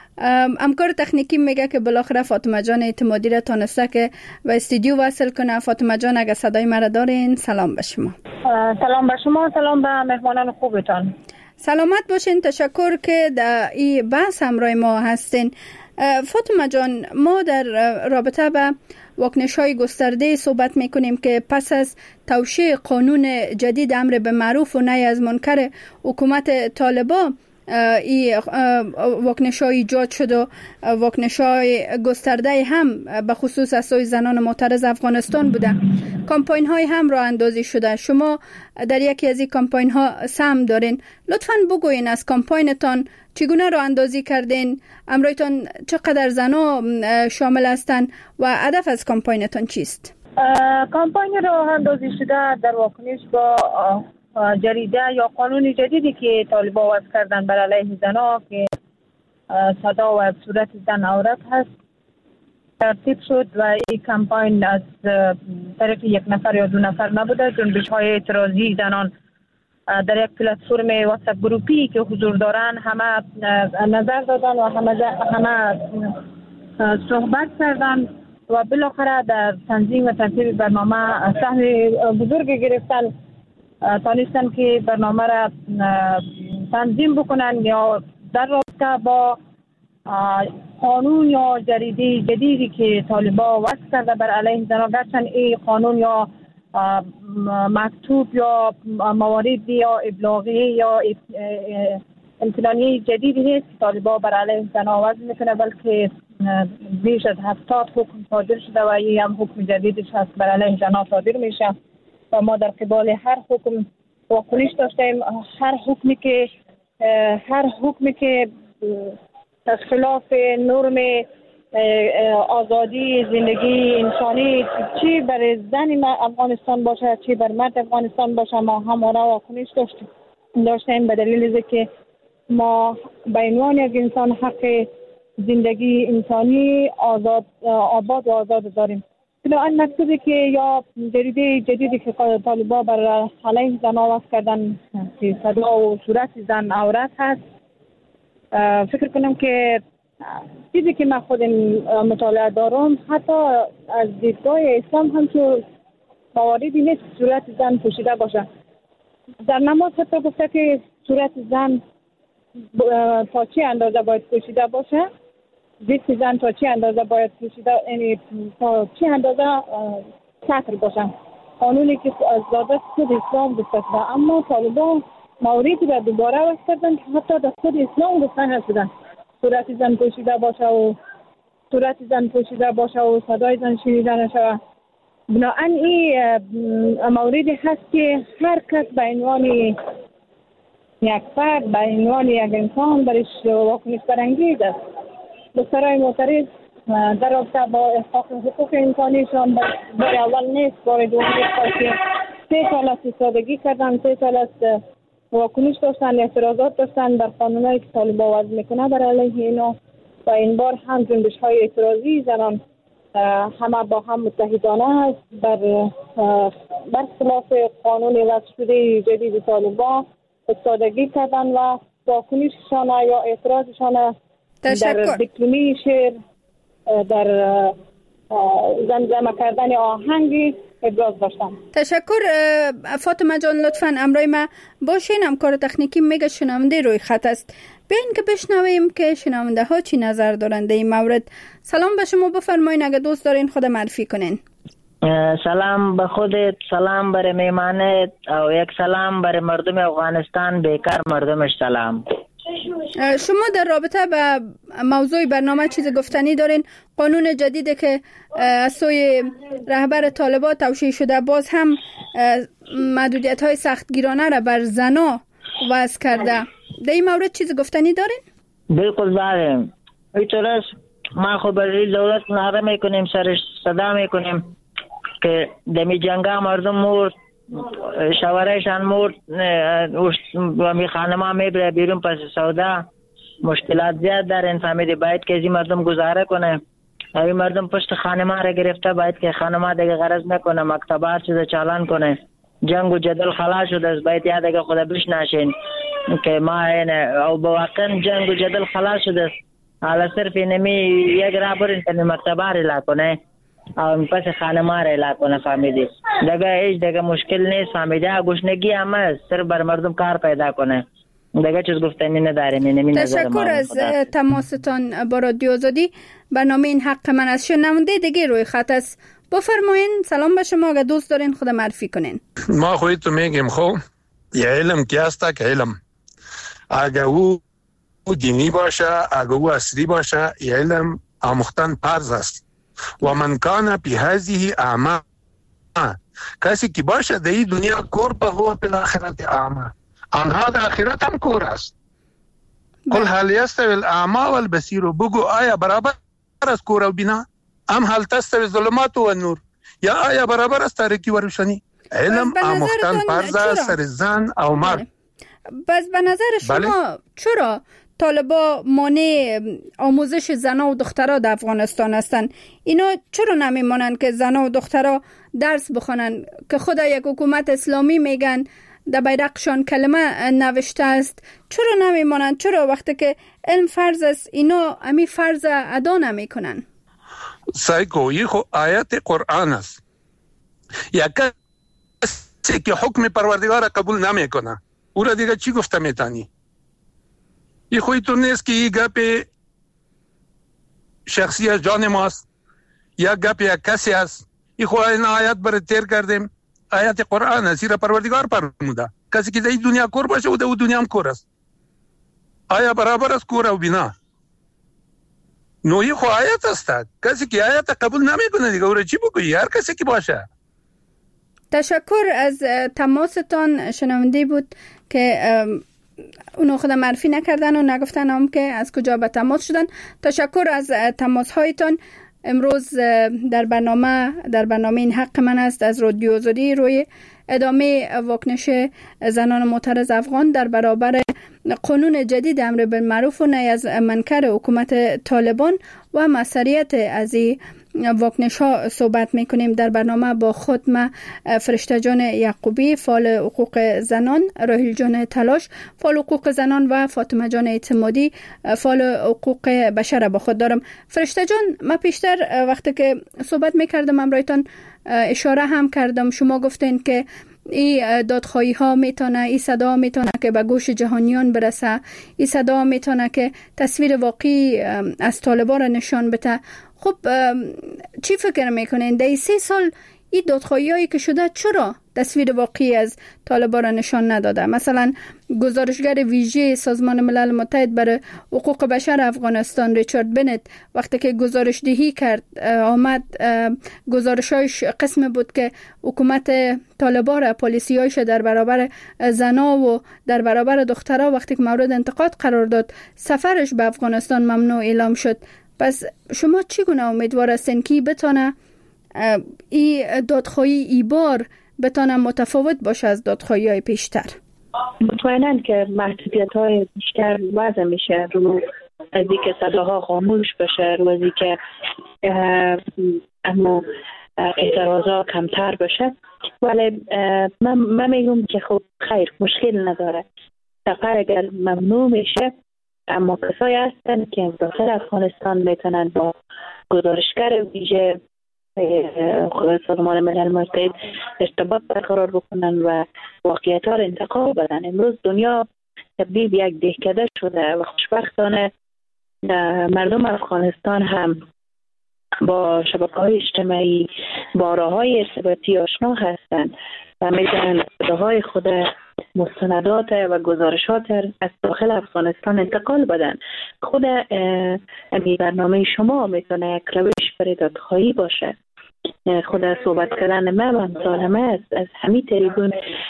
همکار تکنیکی میگه که بالاخره فاطمه جان اعتمادی را تانسته که به استودیو وصل کنه. فاطمه جان اگه صدای مرا دارین، سلام به شما. سلام به شما، سلام به مهمانان خوبتان. سلامت باشین. تشکر که در این بحث همراه ما هستین. فاطمه جان، ما در رابطه به واکنش‌های گسترده صحبت می‌کنیم که پس از توشیح قانون جدید امر به معروف و نهی از منکر حکومت طالبان این واکنش‌های ایجاد شد و واکنش‌های گسترده هم به خصوص از سوی زنان معترض افغانستان بوده. کمپاین‌های هم راه اندازی شده. شما در یکی از این کمپاین‌ها سهم دارین. لطفاً بگوین از کمپاینتان چگونه راه اندازی کردین، امرایتان چقدر زنا شامل هستند و هدف از کمپاینتان چیست؟ کمپاین راه اندازی شده در واکنش با جریده یا قانون جدیدی که طالبان وضع کردن بر علیه زنها که صدا و صورت زن عورت هست ترتیب شد و این کمپاین از طرف یک نفر یا دو نفر نبوده. جنبش‌های اعتراضی زنان در یک پلتفرم واتساپ گروپی که حضور دارن همه نظر دادن و همه همه صحبت کردن و بالاخره در تنظیم و ترتیب برنامه سهم بزرگ گرفتن، تانستن که برنامه را تنظیم بکنن یا در رابطه با قانون یا جریده جدیدی که طالبان وضع کرده بر علیه زنان. گرچند این قانون یا مکتوب یا موارد یا ابلاغی یا امتنانی جدیدی نیست که طالبان بر علیه زنان وضع میکنه، بلکه بیش از هفتاد حکم صادر شده و این هم حکم جدیدش هست بر علیه زنان صادر میشه و ما در قبال هر حکم واکنش داشتیم. هر حکمی که هر حکمی که از خلاف نرم آزادی زندگی انسانی چی بر زن افغانستان باشه چی بر مرد افغانستان باشه ما همواره واکنش داشتیم داشتیم به دلیل که ما به عنوان یک انسان حق زندگی انسانی آزاد آباد و آزاد داریم. بنابراین مکتوبی که یا جریده جدیدی که طالبان بر علیه زنها وضع کردن که صدا و صورت زن عورت هست، فکر کنم که چیزی که من خودم مطالعه دارم حتی از دیدگاه اسلام هم که مواردی نیست صورت زن پوشیده باشه. در نماز حتی گفته که صورت زن تا چه اندازه باید پوشیده باشه، زیست زن تا چه اندازه باید پوشیده، یعنی تا چه اندازه سطر باشه. قانونی که از ذات خود اسلام گفته شده، اما طالبان موردی را دوباره وقت کردن که حتی در خود اسلام گفتن هستن صورت زن پوشیده باشه و صورت زن پوشیده باشه و صدای زن شنیده نشود. بنابراین این موردی هست که هر کس به عنوان یک فرد، به عنوان یک انسان برش واکنش برانگیز است. دخترای معترض در رابطه با احقاق حقوق انسانیشان بار اول نیست، بار دوم نیست که سه سال است ایستادگی کردن، سه سال است واکنش داشتن، اعتراضات داشتن بر قانونایی که طالبان وضع میکنه بر علیه اینا و این بار هم جنبش های اعتراضی زنان همه با هم متحدانه است بر بر خلاف قانون وضع شده جدید طالبان ایستادگی کردن و واکنششان یا اعتراضشان در دیکلمی شعر، در زمزمه کردن آهنگی ابراز داشتن. تشکر فاطمه جان، لطفاً امروی ما باشین. همکار تکنیکی میگه شنونده روی خط است. بیاین که بشنویم که شنونده ها چی نظر دارند در این مورد. سلام به شما، بفرمایین اگه دوست دارین خود معرفی کنین. سلام به خودت، سلام برای میمانت و یک سلام برای مردم افغانستان، بیکار مردمش سلام. شما در رابطه به موضوع برنامه چیز گفتنی دارین؟ قانون جدیدی که از سوی رهبر طالبان توشیح شده باز هم محدودیت های سختگیرانه را بر زنا وضع کرده. در این مورد چیز گفتنی دارین؟ بالکل داریم. اینطور است ما خب برای دولت نعره میکنیم، سرش صدا میکنیم که دمی جنگا مردم مرد، شوهرشان مرد و می خانما میبره بیرون پس سودا، مشکلات زیاد در این فهمیدی باید که این مردم گزاره کنه. این مردم پشت خانما را گرفته، باید که خانما دیگه غرض نکنه، مکتبات چیز چالان کنه. جنگ و جدل خلاص شده است، باید یاد دیگه خدا بشناسین که ما اینه او بواقع جنگ و جدل خلاص شده است. حالا صرف اینمی یک را برین که مکتبات را کنه او پس خانما را اعلان کنه، فهمیدی دیگه هیچ دیگه مشکل نیست. فهمیدی گوشنگی هم است، صرف بر مردم کار پیدا کنه، دیگه چیز گفتنی نداریم. اینمی نظر ما. تشکر از تماستان با رادیو آزادی. برنامه این حق من از شنونده دیگه روی خط است. بفرمایین. سلام به شما، اگه دوست دارین خود معرفی کنین. ما خودتو میگیم خب یه علم که هسته که علم اگه او دینی باشه، اگه او اصلی باشه، یه علم آموختن فرض است. و من کان پی هذه اعما، کسی که باشه در این دنیا کور به هو پی الاخرت اعما، آنها در آخرت هم کور است. قل هل یستوی الاعما والبصیر، بگو آیا برابر است کور و بینا؟ ام هل تستوی الظلمات و النور، یا آیا برابر است تاریکی و روشنی؟ علم آموختن فرض است سر زن او مرد. بس به نظر شما بله؟ چرا طالبا مانع آموزش زنا و دخترها در افغانستان هستن؟ اینا چرا نمیمانند که زنا و دخترها درس بخونن که خدا یک حکومت اسلامی میگن در بیرقشان کلمه نوشته است؟ چرا نمیمانند؟ چرا وقتی که علم فرض است اینا امی فرض ادا نمیکنن؟ سایکویی خو آیت قرآن است. یک کسی که حکم پروردگار قبول نمیکنه او را دیگه چی گفته میتانی؟ این خوی تو نیست که این گپ شخصی از جان ماست یا گپ یک کسی است. این خوی این آیت برای تیر کردیم، آیت قرآن است، این پروردگار فرموده کسی که در این دنیا کور باشه و در اون دنیا هم کور است. آیا برابر است کور و بینا؟ نوعی خو آیت است. کسی که آیت قبول نمیکنه دیگه او را چی بگویی؟ هر کسی که باشه. تشکر از تماستان. شنونده بود که اونو خود معرفی نکردن و نگفتن هم که از کجا به تماس شدن. تشکر از تماس هایتان. امروز در برنامه در برنامه این حق من است از رادیو آزادی روی ادامه واکنش زنان معترض افغان در برابر قانون جدید امر بالمعروف و نهی از منکر حکومت طالبان و مسئولیت از این واکنش ها صحبت میکنیم. در برنامه با خود ما فرشته جان یعقوبی فعال حقوق زنان، راهیل جان تلاش فعال حقوق زنان و فاطمه جان اعتمادی فعال حقوق بشر با خود دارم. فرشته جان، ما پیشتر وقتی که صحبت میکردم امرایتان اشاره هم کردم، شما گفتین که این دادخواهی ها میتونه، این صدا میتونه که به گوش جهانیان برسه، این صدا میتونه که تصویر واقعی از طالبان را نشان بده. خب چی فکر میکنین در سه سال این دادخواهی هایی که شده چرا تصویر واقعی از طالبان را نشان نداده؟ مثلا گزارشگر ویژه سازمان ملل متحد برای حقوق بشر افغانستان ریچارد بنت وقتی که گزارش دهی کرد آمد، گزارشایش قسم بود که حکومت طالبان را پالیسیایش در برابر زنا و در برابر دخترها وقتی که مورد انتقاد قرار داد سفرش به افغانستان ممنوع اعلام شد. پس شما چگونه امیدوار هستین که بتونه این دادخواهی ای بار بتونه متفاوت باشه از دادخواهی های پیشتر؟ مطمئناً که محدودیت های بیشتر وضع میشه رو از اینکه صداها خاموش بشه، رو از اینکه اما اعتراضا کمتر بشه. ولی من, من میگم که خب خیر مشکل نداره. سفر اگر ممنوع میشه اما کسایی هستن که داخل افغانستان میتونن با گزارشگر ویژه سازمان ملل متحد ارتباط برقرار بکنن و واقعیت ها را انتقال بدن. امروز دنیا تبدیل به یک دهکده شده و خوشبختانه مردم افغانستان هم با شبکه‌های اجتماعی با راه‌های ارتباطی آشنا هستند و میتونن راه‌های خود مستندات و گزارشات از داخل افغانستان انتقال بدن. خود این برنامه شما میتونه یک روش برای دادخواهی باشه. خود صحبت کردن من و امثال من از, از همین تریبون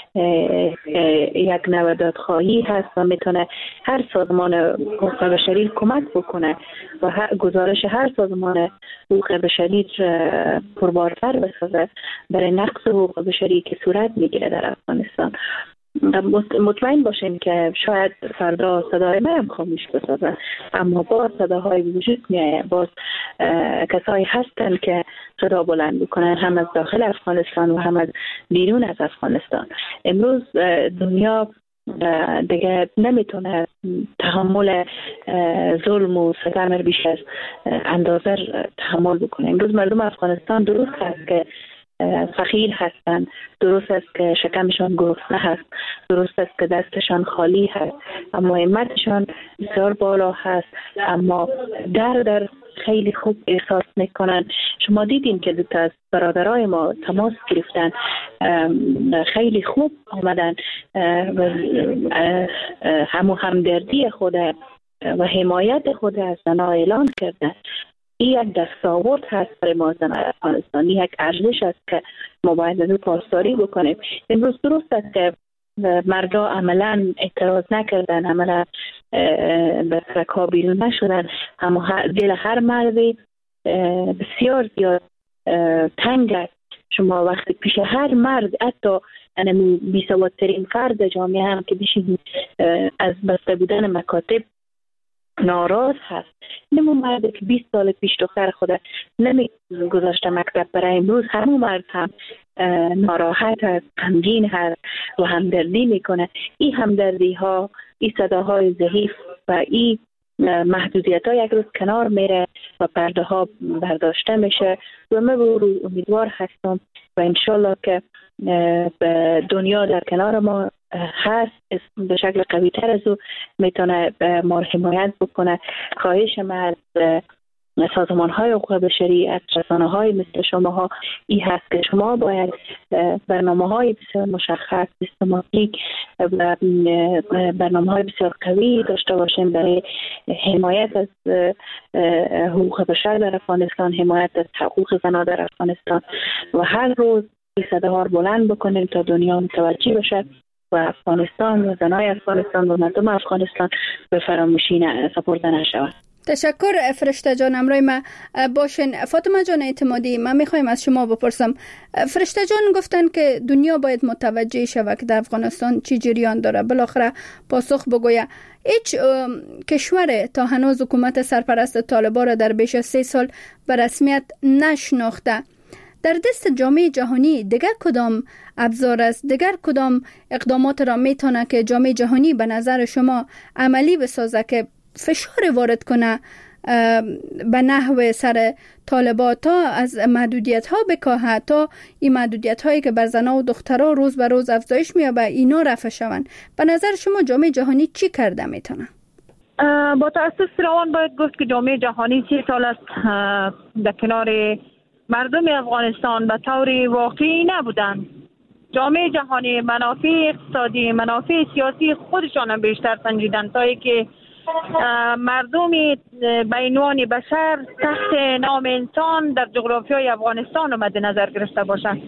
یک نوع دادخواهی هست و میتونه هر سازمان حقوق بشری کمک بکنه و هر گزارش هر سازمان حقوق بشری پربارتر بسازه برای نقض حقوق بشری که صورت میگیره در افغانستان. مطمئن باشین که شاید فردا صدای من هم خاموش بسازن، اما باز صداهای وجود میایه، باز کسایی هستن که صدا بلند بکنن، هم از داخل افغانستان و هم از بیرون از افغانستان. امروز دنیا دیگه نمیتونه تحمل ظلم و ستم بیش از اندازه تحمل بکنه. امروز مردم افغانستان درست هست که فقیر هستند، درست است که شکمشان گرسنه هست، درست است که دستشان خالی هست، اما همتشان بسیار بالا هست، اما در در خیلی خوب احساس میکنن. شما دیدین که دو تا از برادرای ما تماس گرفتن، خیلی خوب آمدن و همو همدردی خود و حمایت خود از زنها اعلان کردن. این یک دستاورد هست برای ما زنان افغانستانی، یک ارزش است که ما باید از او پاسداری بکنیم. امروز درست است که مردا عملا اعتراض نکردن، عملا به سرکا بیرون نشدن، اما دل هر مردی بسیار زیاد تنگ است. شما وقتی پیش هر مرد، حتی بی‌سوادترین فرد جامعه هم که بیش از بسته بودن مکاتب ناراض هست، نمو مرد که بیست سال پیش دختر خود نمی گذاشته مکتب برای امروز همون مرد هم ناراحت هست، غمگین هست و همدردی میکنه. این همدردی ها، این صداهای ضعیف و این محدودیت ها یک روز کنار میره و پرده ها برداشته میشه و من امیدوار هستم و انشالله که دنیا در کنار ما هست، به شکل قوی تر از او میتونه ما حمایت بکنه. خواهش من از سازمان های حقوق بشری، از رسانه های مثل شما ها این هست که شما باید برنامه های بسیار مشخص، سیستماتیک و برنامه های بسیار قوی داشته باشیم برای حمایت از حقوق بشر در افغانستان، حمایت از حقوق زنان در افغانستان و هر روز این صداها رو بلند بکنیم تا دنیا متوجه بشه و افغانستان و زنای افغانستان و مردم افغانستان به فراموشی سپرده نشود. تشکر فرشته جان، همراه ما باشین. فاطمه جان اعتمادی، من میخوایم از شما بپرسم. فرشته جان گفتن که دنیا باید متوجه شود که در افغانستان چی جریان داره، بالاخره پاسخ بگویه. هیچ کشور تا هنوز حکومت سرپرست طالبان را در بیش از سه سال به رسمیت نشناخته. در دست جامعه جهانی دیگر کدام ابزار است، دیگر کدام اقدامات را میتونه که جامعه جهانی به نظر شما عملی بسازه که فشار وارد کنه به نحو سر طالبان تا از محدودیت ها بکاهه، تا این محدودیت هایی که بر زنها و دخترها روز به روز افزایش میابه اینا رفع شوند؟ به نظر شما جامعه جهانی چی کرده میتونه؟ با تاسف روان باید گفت که جامعه جهانی سی سال است در کنار مردم افغانستان به طور واقعی نبودند. جامعه جهانی منافع اقتصادی، منافع سیاسی خودشان هم بیشتر سنجیدند تا اینکه مردم به عنوان بشر تحت نام انسان در جغرافیای افغانستان مد نظر گرفته باشند.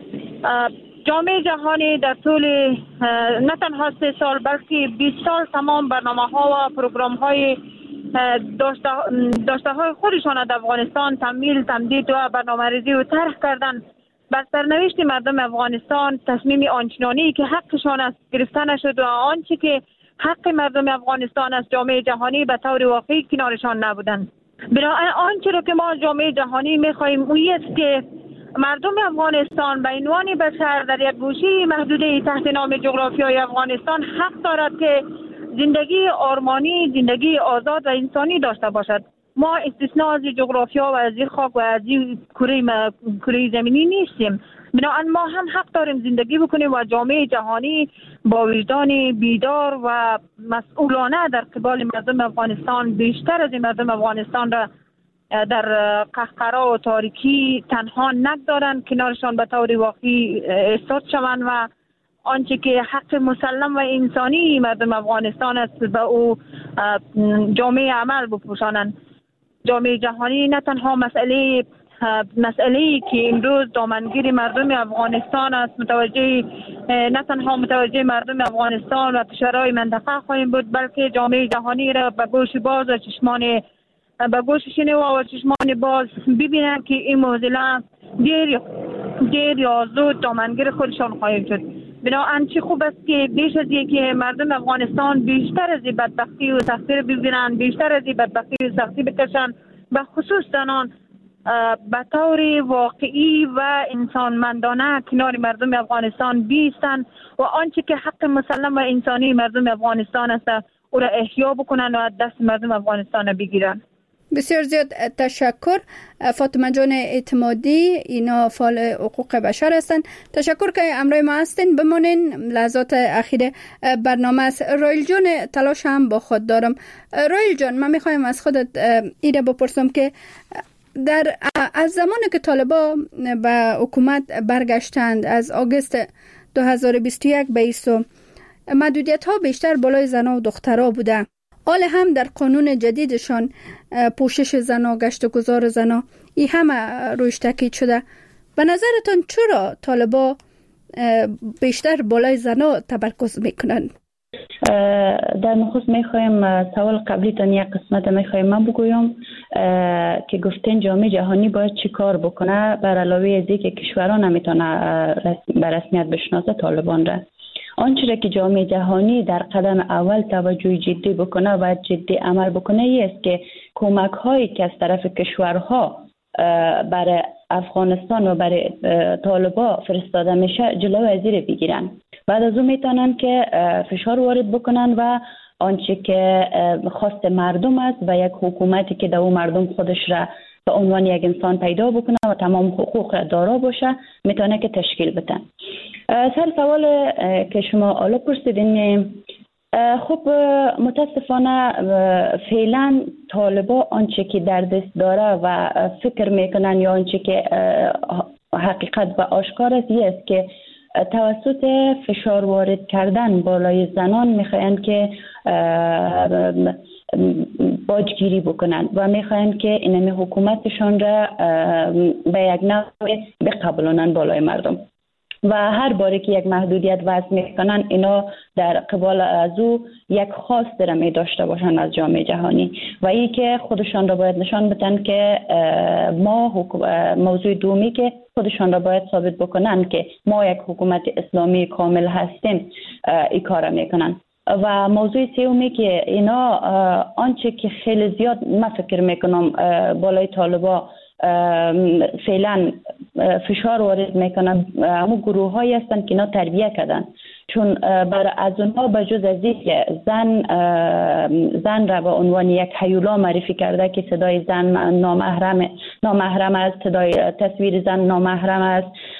جامعه جهانی در طول نه تنها سه سال بلکه بیست سال تمام برنامه ها و پروگرام های داشته, داشته های خودشان در افغانستان تمویل، تمدید و برنامه ریزی و طرح کردن. بر سرنوشت مردم افغانستان تصمیم آنچنانی که حقشان است گرفته نشد و آنچه که حق مردم افغانستان است جامعه جهانی به طور واقعی کنارشان نبودند. بنابراین آنچه را که ما جامعه جهانی می‌خواهیم اون است که مردم افغانستان به عنوان بشر در یک گوشه محدوده تحت نام جغرافیای افغانستان حق دارد که زندگی آرمانی، زندگی آزاد و انسانی داشته باشد. ما استثناء از جغرافیا و از خاک و از کره کره زمینی نیستیم. بنابراین ما هم حق داریم زندگی بکنیم و جامعه جهانی با وجدان بیدار و مسئولانه در قبال مردم افغانستان بیشتر از مردم افغانستان را در قهقرا و تاریکی تنها نگذارند، کنارشان به طور واقعی ایستاد شوند و آنچه که حق مسلم و انسانی مردم افغانستان است به او جامعه عمل بپوشانند. جامعه جهانی نه تنها مسئله مسئله‌ای که امروز دامنگیر مردم افغانستان است، متوجه نه تنها متوجه مردم افغانستان و کشورهای منطقه خواهیم بود، بلکه جامعه جهانی را به گوش باز و چشمان به گوش شنوا و چشمان باز ببینند که این معضله دیر دیر یا زود دامنگیر خودشان خواهید شد. بنابراین چه خوب است که بیش از اینکه مردم افغانستان بیشتر از بدبختی و سختی را ببینند، بیشتر از بدبختی و سختی بکشند، به خصوص زنان به طور واقعی و انسانمندانه کنار مردم افغانستان بیستند و آنچه که حق مسلم و انسانی مردم افغانستان است او را احیا بکنند و دست مردم افغانستان را بگیرند. بسیار زیاد تشکر. فاطمه جان اعتمادی، اینا فعال حقوق بشر هستند. تشکر که امروز ما هستین. بمانین، لحظات اخیر برنامه است. رایل جان تلاش هم با خود دارم. رایل جان، من میخوایم از خودت ایره بپرسم که در از زمانی که طالبا به حکومت برگشتند از آگوست دو هزار و بیست و یک به ایستو، محدودیت ها بیشتر بالای زنها و دخترها بوده. حال هم در قانون جدیدشان پوشش زنها، گشت و گذار زنها، این همه روش تاکید شده. به نظرتان چرا طالبا بیشتر بالای زنها تمرکز میکنن؟ در نخست میخوایم سوال قبلیتان یک قسمت میخوایم من بگویم که گفتین جامعه جهانی باید چی کار بکنه بر علاوه از اینکه کشورها نمیتونه به رسمیت بشناسه طالبان را. آنچه که جامعه جهانی در قدم اول توجه جدی بکنه و جدی عمل بکنه ای است که کمک هایی که از طرف کشورها برای افغانستان و برای طالبا فرستاده میشه جلو از این بگیرن. بعد از اون میتونن که فشار وارد بکنن و آنچه که خواست مردم است و یک حکومتی که در اون مردم خودش را به عنوان یک انسان پیدا بکنه و تمام حقوق دارا باشه میتونه که تشکیل بدن. سر سوال که شما حالا پرسیدین، خب متاسفانه فعلا طالبا آنچه که در دست داره و فکر میکنن یا آنچه که حقیقت و آشکار است است که توسط فشار وارد کردن بالای زنان میخواین که باجگیری بکنن و میخواین که این حکومتشان را به یک نوع بقبولانن بالای مردم و هر باری که یک محدودیت وضع میکنن اینا در قبال از او یک خواست را می داشته باشن از جامعه جهانی و ای که خودشان را باید نشان بدن که ما موضوع دومی که خودشان را باید ثابت بکنن که ما یک حکومت اسلامی کامل هستیم ای کار میکنن. و موضوع سومی که اینا آنچه که خیلی زیاد من فکر میکنم بالای طالبا فعلا فشار وارد میکنن همون گروه هایی هستن که اینا تربیه کردن، چون برای از اونها بجز از اینکه زن زن را به عنوان یک هیولا معرفی کرده که صدای زن نامحرم نامحرم است، صدای تصویر زن نامحرم است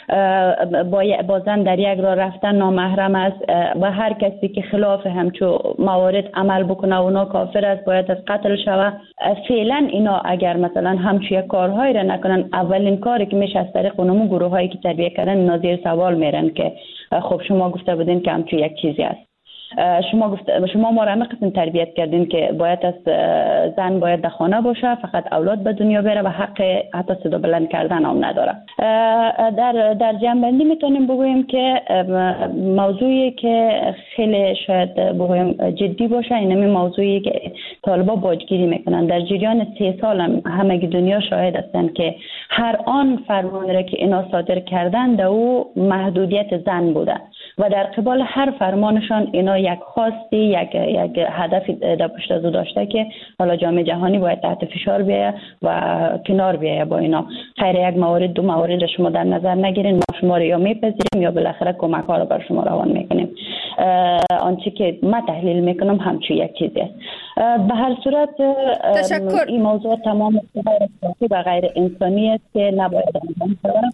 با, با زن در یک راه رفتن نامحرم است و هر کسی که خلاف همچو موارد عمل بکنه اونا کافر است، باید از قتل شوه. فعلا اینا اگر مثلا همچو یک کارهایی را نکنن، اولین کاری که میشه از طریق اونمو گروه هایی که تربیه کردن نازیر سوال میرن که خب شما گفته بودین که همچو یک چیزی است، شما گفت شما ما را همه قسم تربیت کردین که باید از زن باید در خانه باشه، فقط اولاد به دنیا بیاره و حق حتی صدا بلند کردن هم نداره. در در جنبندی میتونیم بگوییم که موضوعی که خیلی شاید بگوییم جدی باشه اینمی موضوعی که طالبا باجگیری میکنن. در جریان سه سال هم همه دنیا شاهد هستند که هر آن فرمان را که اینا صادر کردن در او محدودیت زن بوده و در قبال هر فرمانشان اینا یک خواستی یک یک هدفی در پشت از داشته که حالا جامعه جهانی باید تحت فشار بیاید و کنار بیاید با اینا. خیر یک موارد دو موارد را شما در نظر نگیرین، ما شما را یا میپذیریم یا بالاخره کمک ها را بر شما روان میکنیم. آنچه که ما تحلیل میکنم همچو یک چیزی است. به هر صورت تشکر. این موضوع تمام و غیر انسانی است که نباید انجام شود.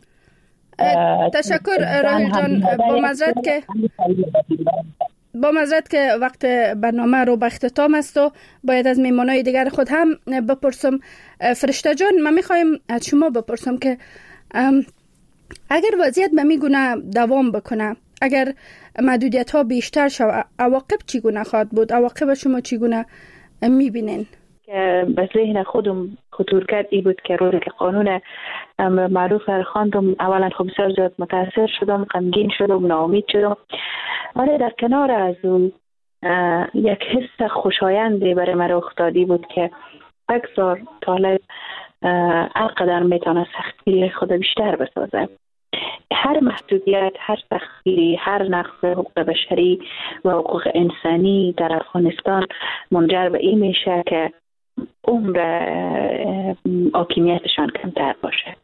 تشکر راهیل جان. با معذرت که با معذرت که وقت برنامه رو به اختتام است و باید از میمانای دیگر خود هم بپرسم. فرشته جان، من میخوایم از شما بپرسم که اگر وضعیت به میگونه دوام بکنه، اگر محدودیت ها بیشتر شود، عواقب چگونه خواهد بود؟ عواقب شما چگونه میبینین؟ که به ذهن خودم خطور کرد ای بود که روزی که قانون معروف را خواندم، اولا خب بسیار زیاد متاثر شدم، غمگین شدم، ناامید شدم. ولی در کنار از اون یک حس خوشایندی برای من رخ دادی بود که بگذار طالب هرقدر میتونه سختگیری خود بیشتر بسازه. هر محدودیت، هر سختگیری، هر نقض حقوق بشری و حقوق انسانی در افغانستان منجر به این میشه که عمر حاکمیتشان کمتر باشه.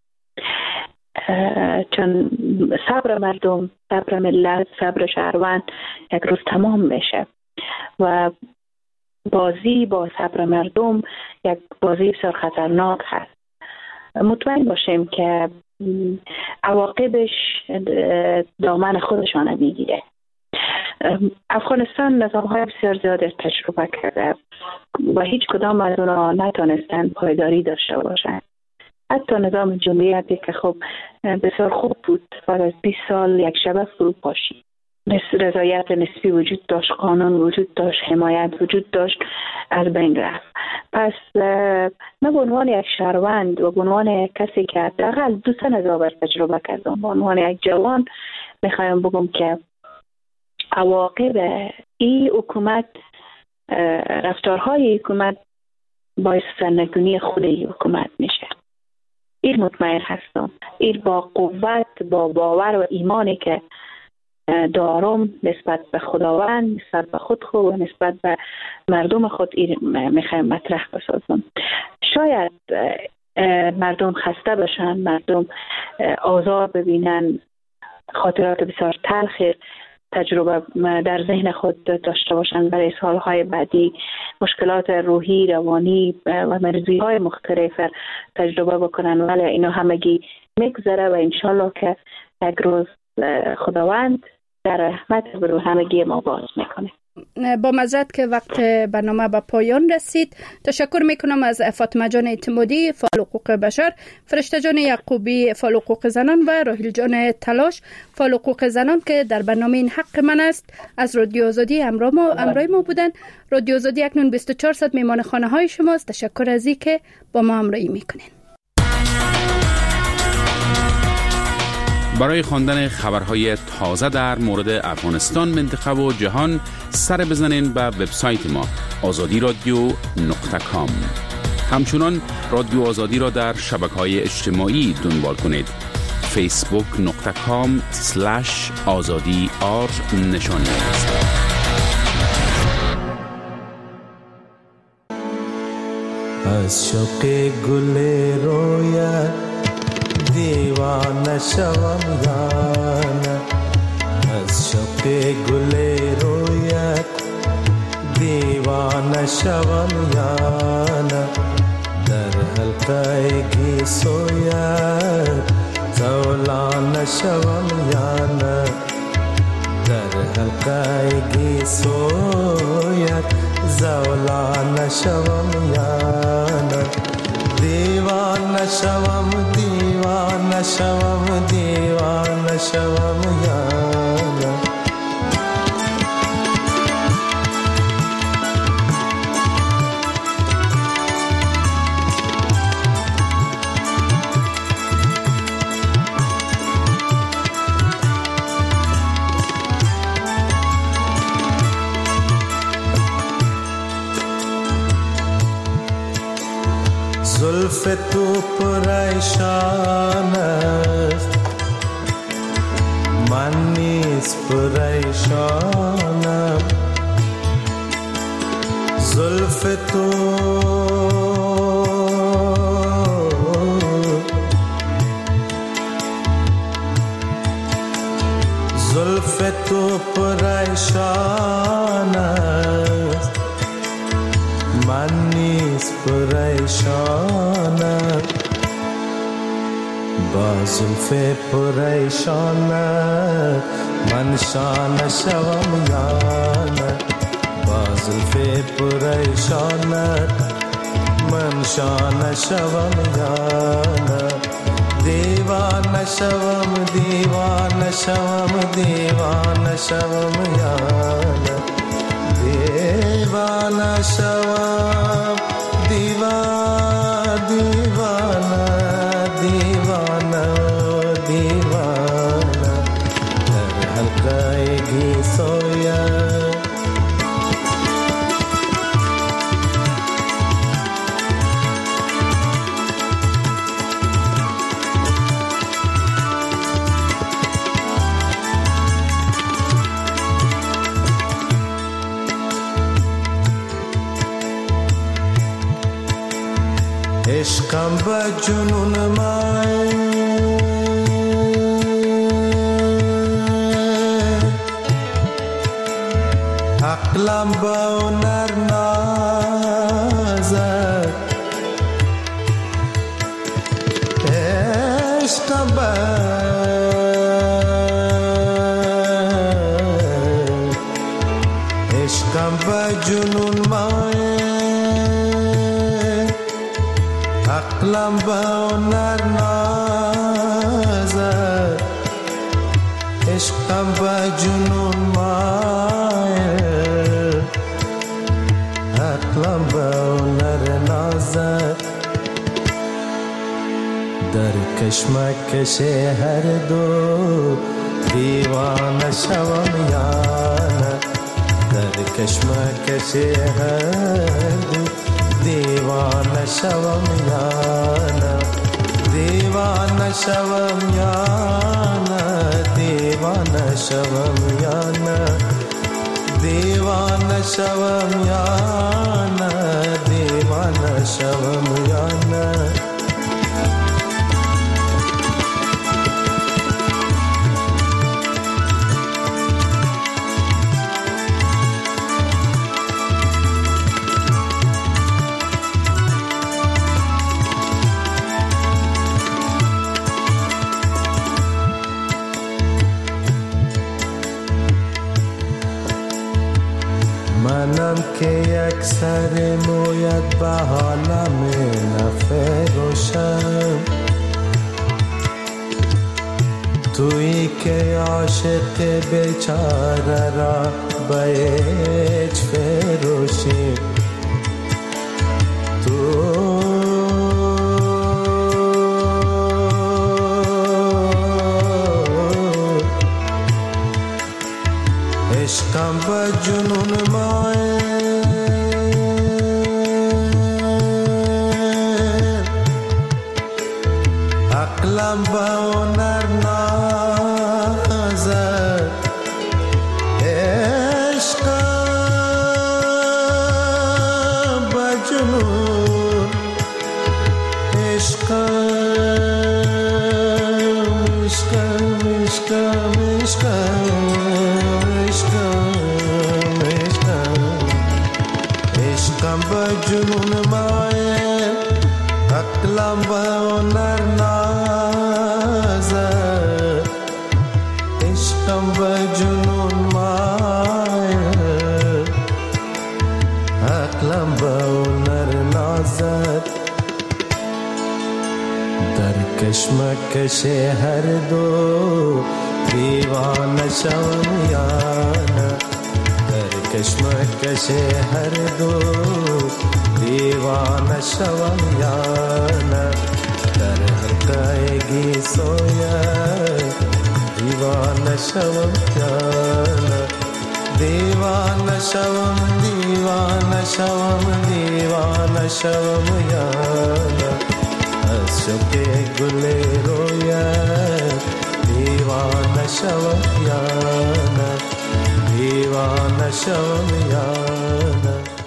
چون صبر مردم، صبر ملت، صبر شهروند یک روز تمام میشه و بازی با صبر مردم یک بازی بسیار خطرناک هست. مطمئن باشیم که عواقبش دامن خودشان میگیره. افغانستان نظام‌های بسیار زیاد تجربه کرده و هیچ کدام از اونا نتونستن پایداری داشته باشند. حتی نظام جمهوریتی که خب بسیار خوب بود بعد از بیست سال یک شبه فرو پاشید. رضایت نسبی وجود داشت، قانون وجود داشت، حمایت وجود داشت، از بین رفت. پس من به عنوان یک شهروند و به عنوان کسی که حداقل دو سه نظام تجربه کردم، به عنوان یک جوان میخوایم بگم که عواقب این حکومت، رفتارهای حکومت باعث سرنگونی خود این حکومت میشه. این مطمئن هستم. این با قوت، با باور و ایمانی که دارم نسبت به خداوند، نسبت به خود خود و نسبت به مردم خود میخوایم مطرح بسازم. شاید مردم خسته بشن، مردم آزار ببینن، خاطرات بسیار تلخ تجربه در ذهن خود داشته باشن برای سالهای بعدی، مشکلات روحی، روانی و مرزی های مختلف تجربه بکنن، ولی اینا همگی میگذره و انشالله که یک روز خداوند در رحمت برو همگی ما باز میکنه. با معذرت که وقت برنامه به پایان رسید، تشکر میکنم از فاطمه جان اعتمادی فعال حقوق بشر، فرشته جان یعقوبی فعال حقوق زنان و راهیل جان تلاش فعال حقوق زنان که در برنامه این حق من است از رادیو آزادی همراه ما همراه ما بودن. رادیو آزادی اکنون بیست و چهار ساعت میمان خانه های شماست. تشکر از اینکه با ما همراهی میکنین. برای خواندن خبرهای تازه در مورد افغانستان، منطقه و جهان سر بزنین به وبسایت ما آزادی رادیو نقطه کام. همچنان رادیو آزادی را در شبکه‌های اجتماعی دنبال کنید. فیسبوک نقطه کام سلش آزادی آر نشان است. از شوق گل رویت دیوانه شوم یانه، از شوق گل رویت دیوانه شوم یانه، در حلقه گیسویت زولان شوم یا نه در حلقه سویت زولان شوم یا نه دیوان شوم دیوان شوم دیوان شوم یا نه زلف تو پریشان است من نیز پریشانم زلف تو زلف تو پریشان است من نیز پریشانم با زلف پریشانت من شانه شوم یا نه با زلف پریشانت من شانه شوم یا نه دیوانه شوم دیوانه شوم دیوانه شوم یا نه دیوانه شوم دیوانه دیوانه دیوانه دیوانه در حلقه گیسویم عشقم به جنون من عقلم به هنر نازد عشقم به عشقم به جنون من عقلم به هنر نازد عشقم به جنون مایل عقلم به هنر نازد در کشمکش هر دو دیوانه شوم یا نه در کشمکش هر دو دیوانه شوم یا نه دیوانه شوم یا نه دیوانه شوم یا نه دیوانه شوم یا نه دیوانه شوم یا نه منم که یک سر مویت به حالم نفروشم تویی که عاشق بیچاره را به هیچ فروشی تو عشقم به جنون مایل عقلم به هنر نازد عشقم به جنون عشقم عشقم عشقم عشقم عشقم به جنون مایل عقلم به هنر نازد عشقم و جنون مایه عقلم با نر نازد در کشمکش هر دو دیوانه شوم یا نه در کشمکش هر دو دیوانه شوم یا نه در حقایقی سویه دیوانه شوم یا نه دیوانه شوم دیوانه شوم دیوانه شوم یا نه از شوق گل رویت دیوانه شوم یا نه دیوانه شوم یا نه